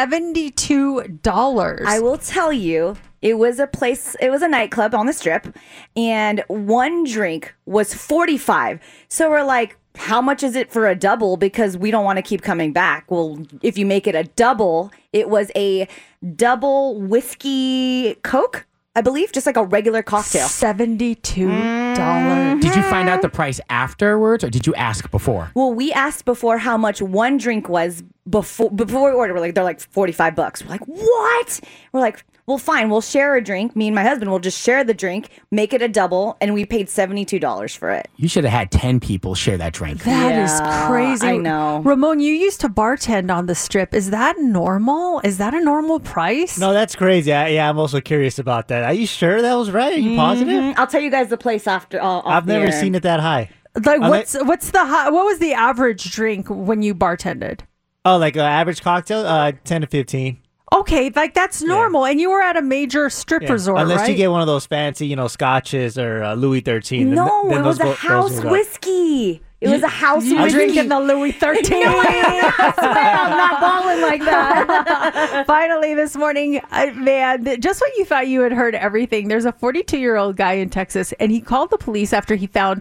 S9: $72?
S10: I will tell you, it was a nightclub on the Strip, and one drink was $45. So we're like, how much is it for a double? Because we don't want to keep coming back. Well, if you make it a double, it was a double whiskey Coke, I believe, just like a regular cocktail.
S9: $72.
S11: Did you find out the price afterwards, or did you ask before?
S10: Well, we asked before how much one drink was before we ordered. They're like $45. We're like, what? We're like, well, fine, we'll share a drink. Me and my husband will just share the drink, make it a double, and we paid $72 for it.
S11: You should have had 10 people share that drink.
S9: That is crazy.
S10: I know.
S9: Ramon, you used to bartend on the Strip. Is that normal? Is that a normal price?
S17: No, that's crazy. I'm also curious about that. Are you sure that was right? Are you positive?
S10: I'll tell you guys the place after.
S17: I've never seen it that high.
S9: Like, what was the average drink when you bartended?
S17: Oh, like an average cocktail? 10 to 15.
S9: Okay, like that's normal. And you were at a major strip resort,
S17: Unless
S9: right?
S17: you get one of those fancy, scotches or Louis 13.
S10: No,
S17: then
S10: it was
S17: those
S10: a house whiskey. It was a house
S9: You
S10: whiskey.
S9: drinking the Louis 13.
S10: No, I swear I'm not balling like that.
S9: Finally, this morning, man, just when you thought you had heard everything, there's a 42-year-old guy in Texas, and he called the police after he found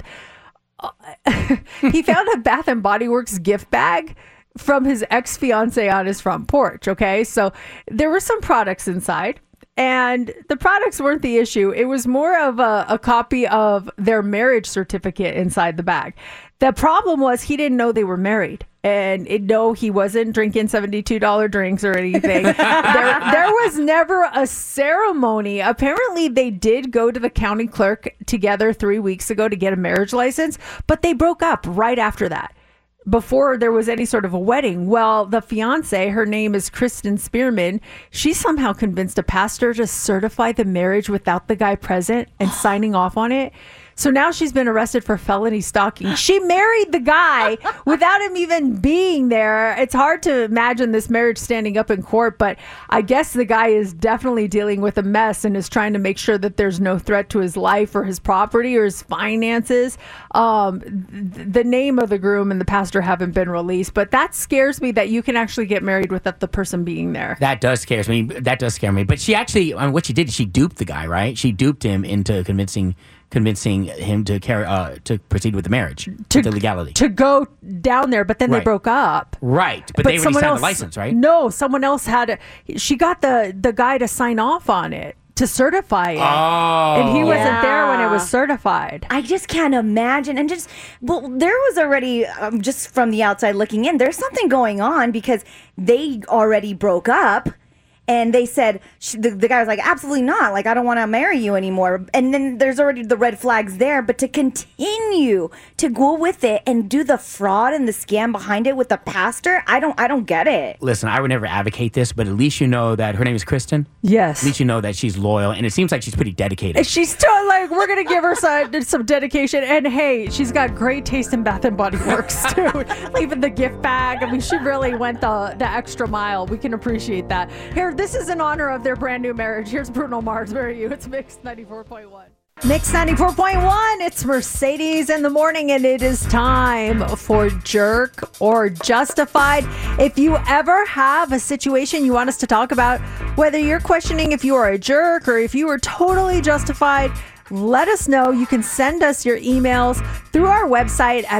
S9: a Bath and Body Works gift bag from his ex-fiance on his front porch. Okay, so there were some products inside, and the products weren't the issue. It was more of a copy of their marriage certificate inside the bag. The problem was he didn't know they were married, and no, he wasn't drinking $72 drinks or anything. there was never a ceremony. Apparently, they did go to the county clerk together 3 weeks ago to get a marriage license, but they broke up right after that, before there was any sort of a wedding. Well, the fiance, her name is Kristen Spearman, she somehow convinced a pastor to certify the marriage without the guy present and signing off on it. So now she's been arrested for felony stalking. She married the guy without him even being there. It's hard to imagine this marriage standing up in court, but I guess the guy is definitely dealing with a mess and is trying to make sure that there's no threat to his life or his property or his finances. The name of the groom and the pastor haven't been released, but that scares me that you can actually get married without the person being there.
S11: That does scare me. But she actually, what she did, she duped the guy, right? She duped him into convincing convincing him to proceed with the marriage, with the legality.
S9: To go down there, but then they
S11: Right.
S9: broke up.
S11: Right, but they already
S9: someone
S11: signed
S9: else-
S11: the license, right?
S9: No, someone else had. She got the guy to sign off on it to certify it, and he wasn't there when it was certified.
S10: I just can't imagine. And there was already, just from the outside looking in, there's something going on because they already broke up. And they said, the guy was like, absolutely not. Like, I don't want to marry you anymore. And then there's already the red flags there. But to continue to go with it and do the fraud and the scam behind it with the pastor, I don't get it.
S11: Listen, I would never advocate this, but at least you know that her name is Kristen.
S9: Yes.
S11: At least you know that she's loyal, and it seems like she's pretty dedicated.
S9: And she's still like, we're going to give her some dedication. And hey, she's got great taste in Bath and Body Works, too. Leaving the gift bag. I mean, she really went the extra mile. We can appreciate that. Here, this is in honor of their brand new marriage. Here's Bruno Mars. Where are you? It's Mix 94.1. Mix 94.1. It's Mercedes in the morning, and it is time for Jerk or Justified. If you ever have a situation you want us to talk about, whether you're questioning if you are a jerk or if you are totally justified, let us know. You can send us your emails through our website at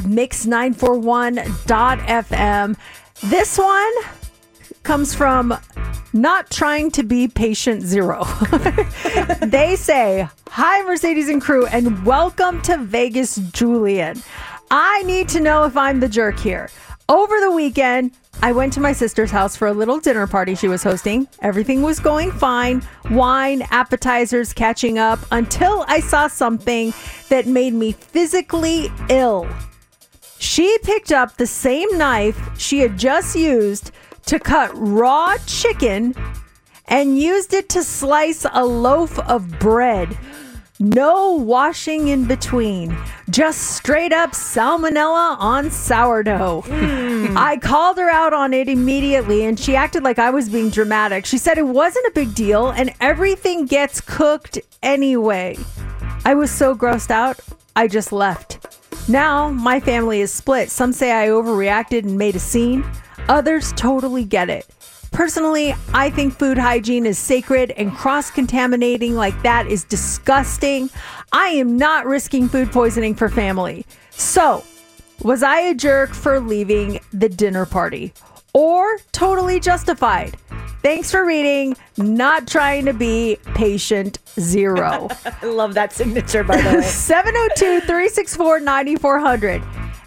S9: mix941.fm. This one comes from Not Trying to Be Patient Zero. They say, hi, Mercedes and crew, and welcome to Vegas, Julian. I need to know if I'm the jerk here. Over the weekend, I went to my sister's house for a little dinner party she was hosting. Everything was going fine. Wine, appetizers, catching up, until I saw something that made me physically ill. She picked up the same knife she had just used to cut raw chicken and used it to slice a loaf of bread. No washing in between. Just straight up salmonella on sourdough. I called her out on it immediately, and she acted like I was being dramatic. She said it wasn't a big deal and everything gets cooked anyway. I was so grossed out, I just left. Now my family is split. Some say I overreacted and made a scene. Others totally get it. Personally, I think food hygiene is sacred, and cross-contaminating like that is disgusting. I am not risking food poisoning for family. So, was I a jerk for leaving the dinner party? Or totally justified? Thanks for reading Not Trying to Be Patient Zero.
S10: I love that signature, by the way.
S9: 702-364-9400.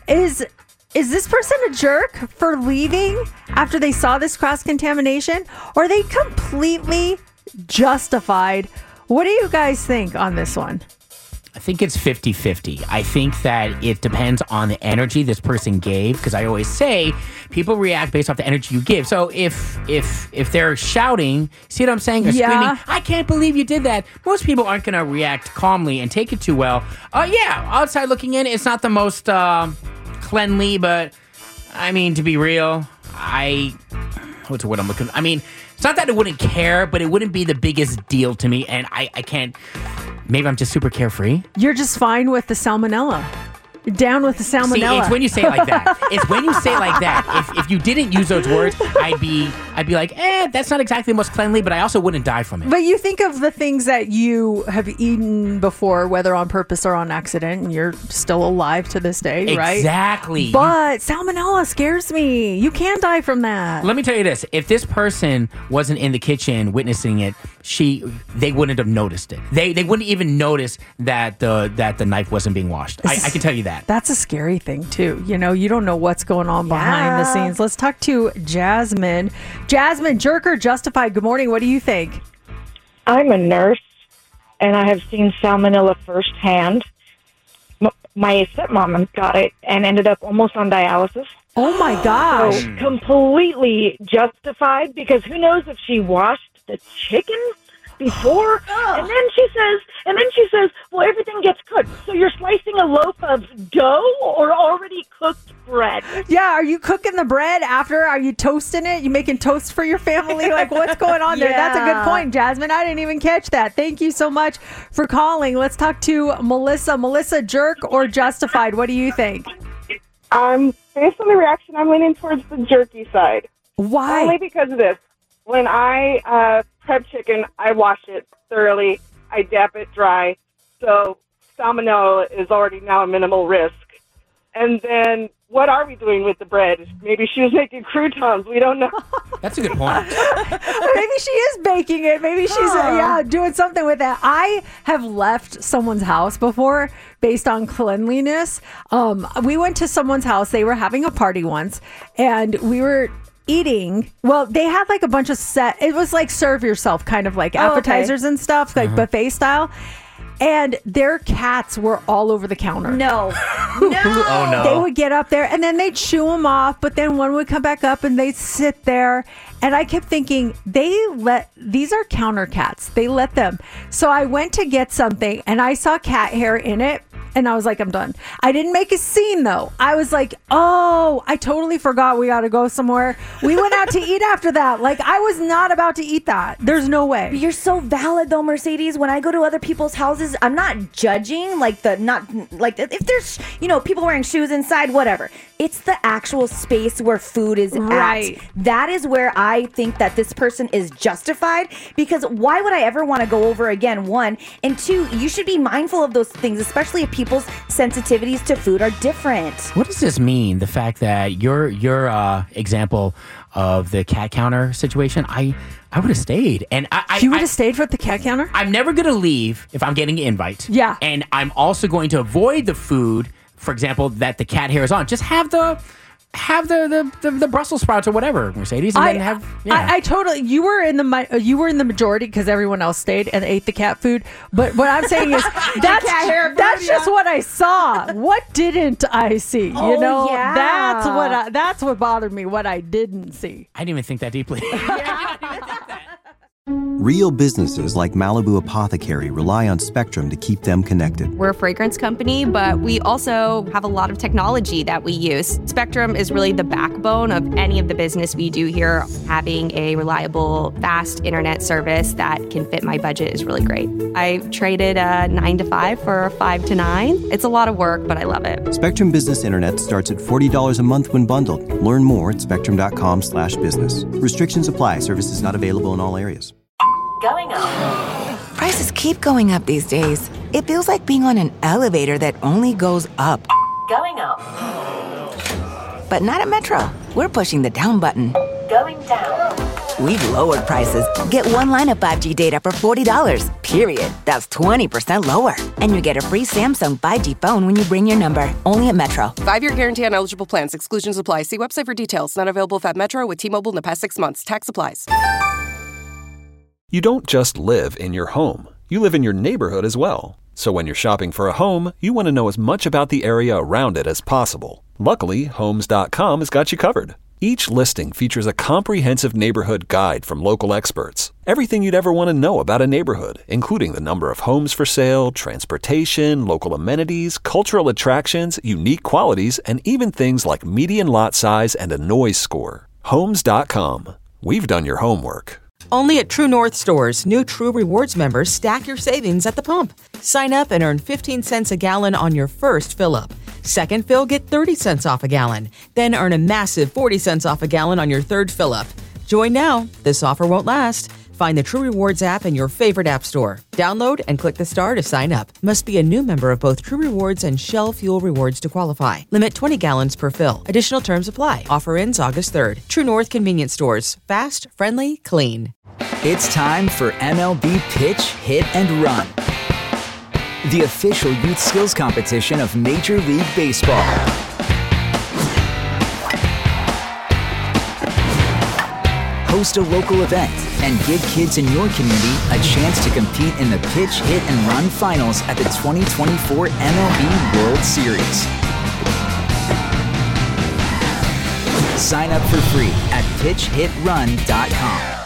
S9: Is this person a jerk for leaving after they saw this cross-contamination? Or are they completely justified? What do you guys think on this one?
S11: I think it's 50-50. I think that it depends on the energy this person gave, because I always say people react based off the energy you give. So if they're shouting, see what I'm saying, or screaming, I can't believe you did that, most people aren't going to react calmly and take it too well. Outside looking in, it's not the most cleanly, but I mean, to be real, what's the word I'm looking? I mean, it's not that I wouldn't care, but it wouldn't be the biggest deal to me, and I can't. Maybe I'm just super carefree.
S9: You're just fine with the salmonella. Down with the salmonella.
S11: See, it's when you say it like that. It's when you say it like that. If you didn't use those words, I'd be like, that's not exactly the most cleanly, but I also wouldn't die from it.
S9: But you think of the things that you have eaten before, whether on purpose or on accident, and you're still alive to this day, right?
S11: Exactly.
S9: But salmonella scares me. You can die from that.
S11: Let me tell you this. If this person wasn't in the kitchen witnessing it, they wouldn't have noticed it. They wouldn't even notice that the knife wasn't being washed. I can tell you that.
S9: That's a scary thing, too. You know, you don't know what's going on behind the scenes. Let's talk to Jasmine. Jasmine, jerk or justified? Good morning. What do you think?
S18: I'm a nurse, and I have seen salmonella firsthand. My stepmom got it and ended up almost on dialysis.
S9: Oh, my gosh.
S18: So completely justified, because who knows if she washed the chicken before, and then she says, well, everything gets cooked. So you're slicing a loaf of dough or already cooked bread?
S9: Yeah, are you cooking the bread after? Are you toasting it? You making toast for your family? Like, what's going on there? That's a good point, Jasmine. I didn't even catch that. Thank you so much for calling. Let's talk to Melissa. Melissa, jerk or justified? What do you think?
S13: Based on the reaction, I'm leaning towards the jerky side.
S9: Why?
S13: Only because of this. When I prep chicken, I wash it thoroughly. I dap it dry. So salmonella is already now a minimal risk. And then what are we doing with the bread? Maybe she was making croutons. We don't know.
S11: That's a good point.
S9: Maybe she is baking it. Maybe she's doing something with it. I have left someone's house before based on cleanliness. We went to someone's house. They were having a party once, and we were eating. Well, they had like a bunch of it was like serve yourself, kind of like appetizers and stuff, like buffet style. And their cats were all over the counter.
S10: No.
S11: Oh, no.
S9: They would get up there and then they'd shoo them off, but then one would come back up and they'd sit there. And I kept thinking, these are counter cats. They let them. So I went to get something and I saw cat hair in it. And I was like, I'm done. I didn't make a scene, though. I was like, oh, I totally forgot we got to go somewhere. We went out to eat after that. Like, I was not about to eat that. There's no way.
S10: You're so valid, though, Mercedes. When I go to other people's houses, I'm not judging, if there's, people wearing shoes inside, whatever. It's the actual space where food is at. That is where I think that this person is justified, because why would I ever want to go over again, one? And two, you should be mindful of those things, especially if people's sensitivities to food are different.
S11: What does this mean? The fact that your example of the cat counter situation, I would have stayed. And
S9: you would have stayed for the cat counter?
S11: I'm never going to leave if I'm getting an invite.
S9: Yeah.
S11: And I'm also going to avoid the food, for example, that the cat hair is on. Just have the Brussels sprouts or whatever, Mercedes, and then have. Yeah.
S9: I totally. You were in the majority because everyone else stayed and ate the cat food. But what I'm saying is that's just what I saw. What didn't I see? That's what bothered me. What I didn't see.
S11: I didn't even think that deeply.
S1: Real businesses like Malibu Apothecary rely on Spectrum to keep them connected.
S2: We're a fragrance company, but we also have a lot of technology that we use. Spectrum is really the backbone of any of the business we do here. Having a reliable, fast internet service that can fit my budget is really great. I traded a 9 to 5 for a 5 to 9. It's a lot of work, but I love it.
S1: Spectrum Business Internet starts at $40 a month when bundled. Learn more at spectrum.com/business. Restrictions apply. Services not available in all areas.
S3: Going up.
S4: Prices keep going up these days. It feels like being on an elevator that only goes up.
S3: Going up.
S4: But not at Metro. We're pushing the down button.
S3: Going down.
S4: We've lowered prices. Get one line of 5G data for $40, period. That's 20% lower. And you get a free Samsung 5G phone when you bring your number. Only at Metro.
S5: 5-year guarantee on eligible plans. Exclusions apply. See website for details. Not available if at Metro with T-Mobile in the past 6 months. Tax applies.
S6: You don't just live in your home. You live in your neighborhood as well. So when you're shopping for a home, you want to know as much about the area around it as possible. Luckily, Homes.com has got you covered. Each listing features a comprehensive neighborhood guide from local experts. Everything you'd ever want to know about a neighborhood, including the number of homes for sale, transportation, local amenities, cultural attractions, unique qualities, and even things like median lot size and a noise score. Homes.com. We've done your homework.
S22: Only at True North stores, new True Rewards members stack your savings at the pump. Sign up and earn 15 cents a gallon on your first fill-up. Second fill, get 30 cents off a gallon. Then earn a massive 40 cents off a gallon on your third fill-up. Join now. This offer won't last. Find the True Rewards app in your favorite app store. Download and click the star to sign up. Must be a new member of both True Rewards and Shell Fuel Rewards to qualify. Limit 20 gallons per fill. Additional terms apply. Offer ends August 3rd. True North Convenience Stores. Fast, friendly, clean.
S23: It's time for MLB Pitch, Hit, and Run, the official youth skills competition of Major League Baseball. Host a local event and give kids in your community a chance to compete in the Pitch, Hit, and Run finals at the 2024 MLB World Series. Sign up for free at pitchhitrun.com.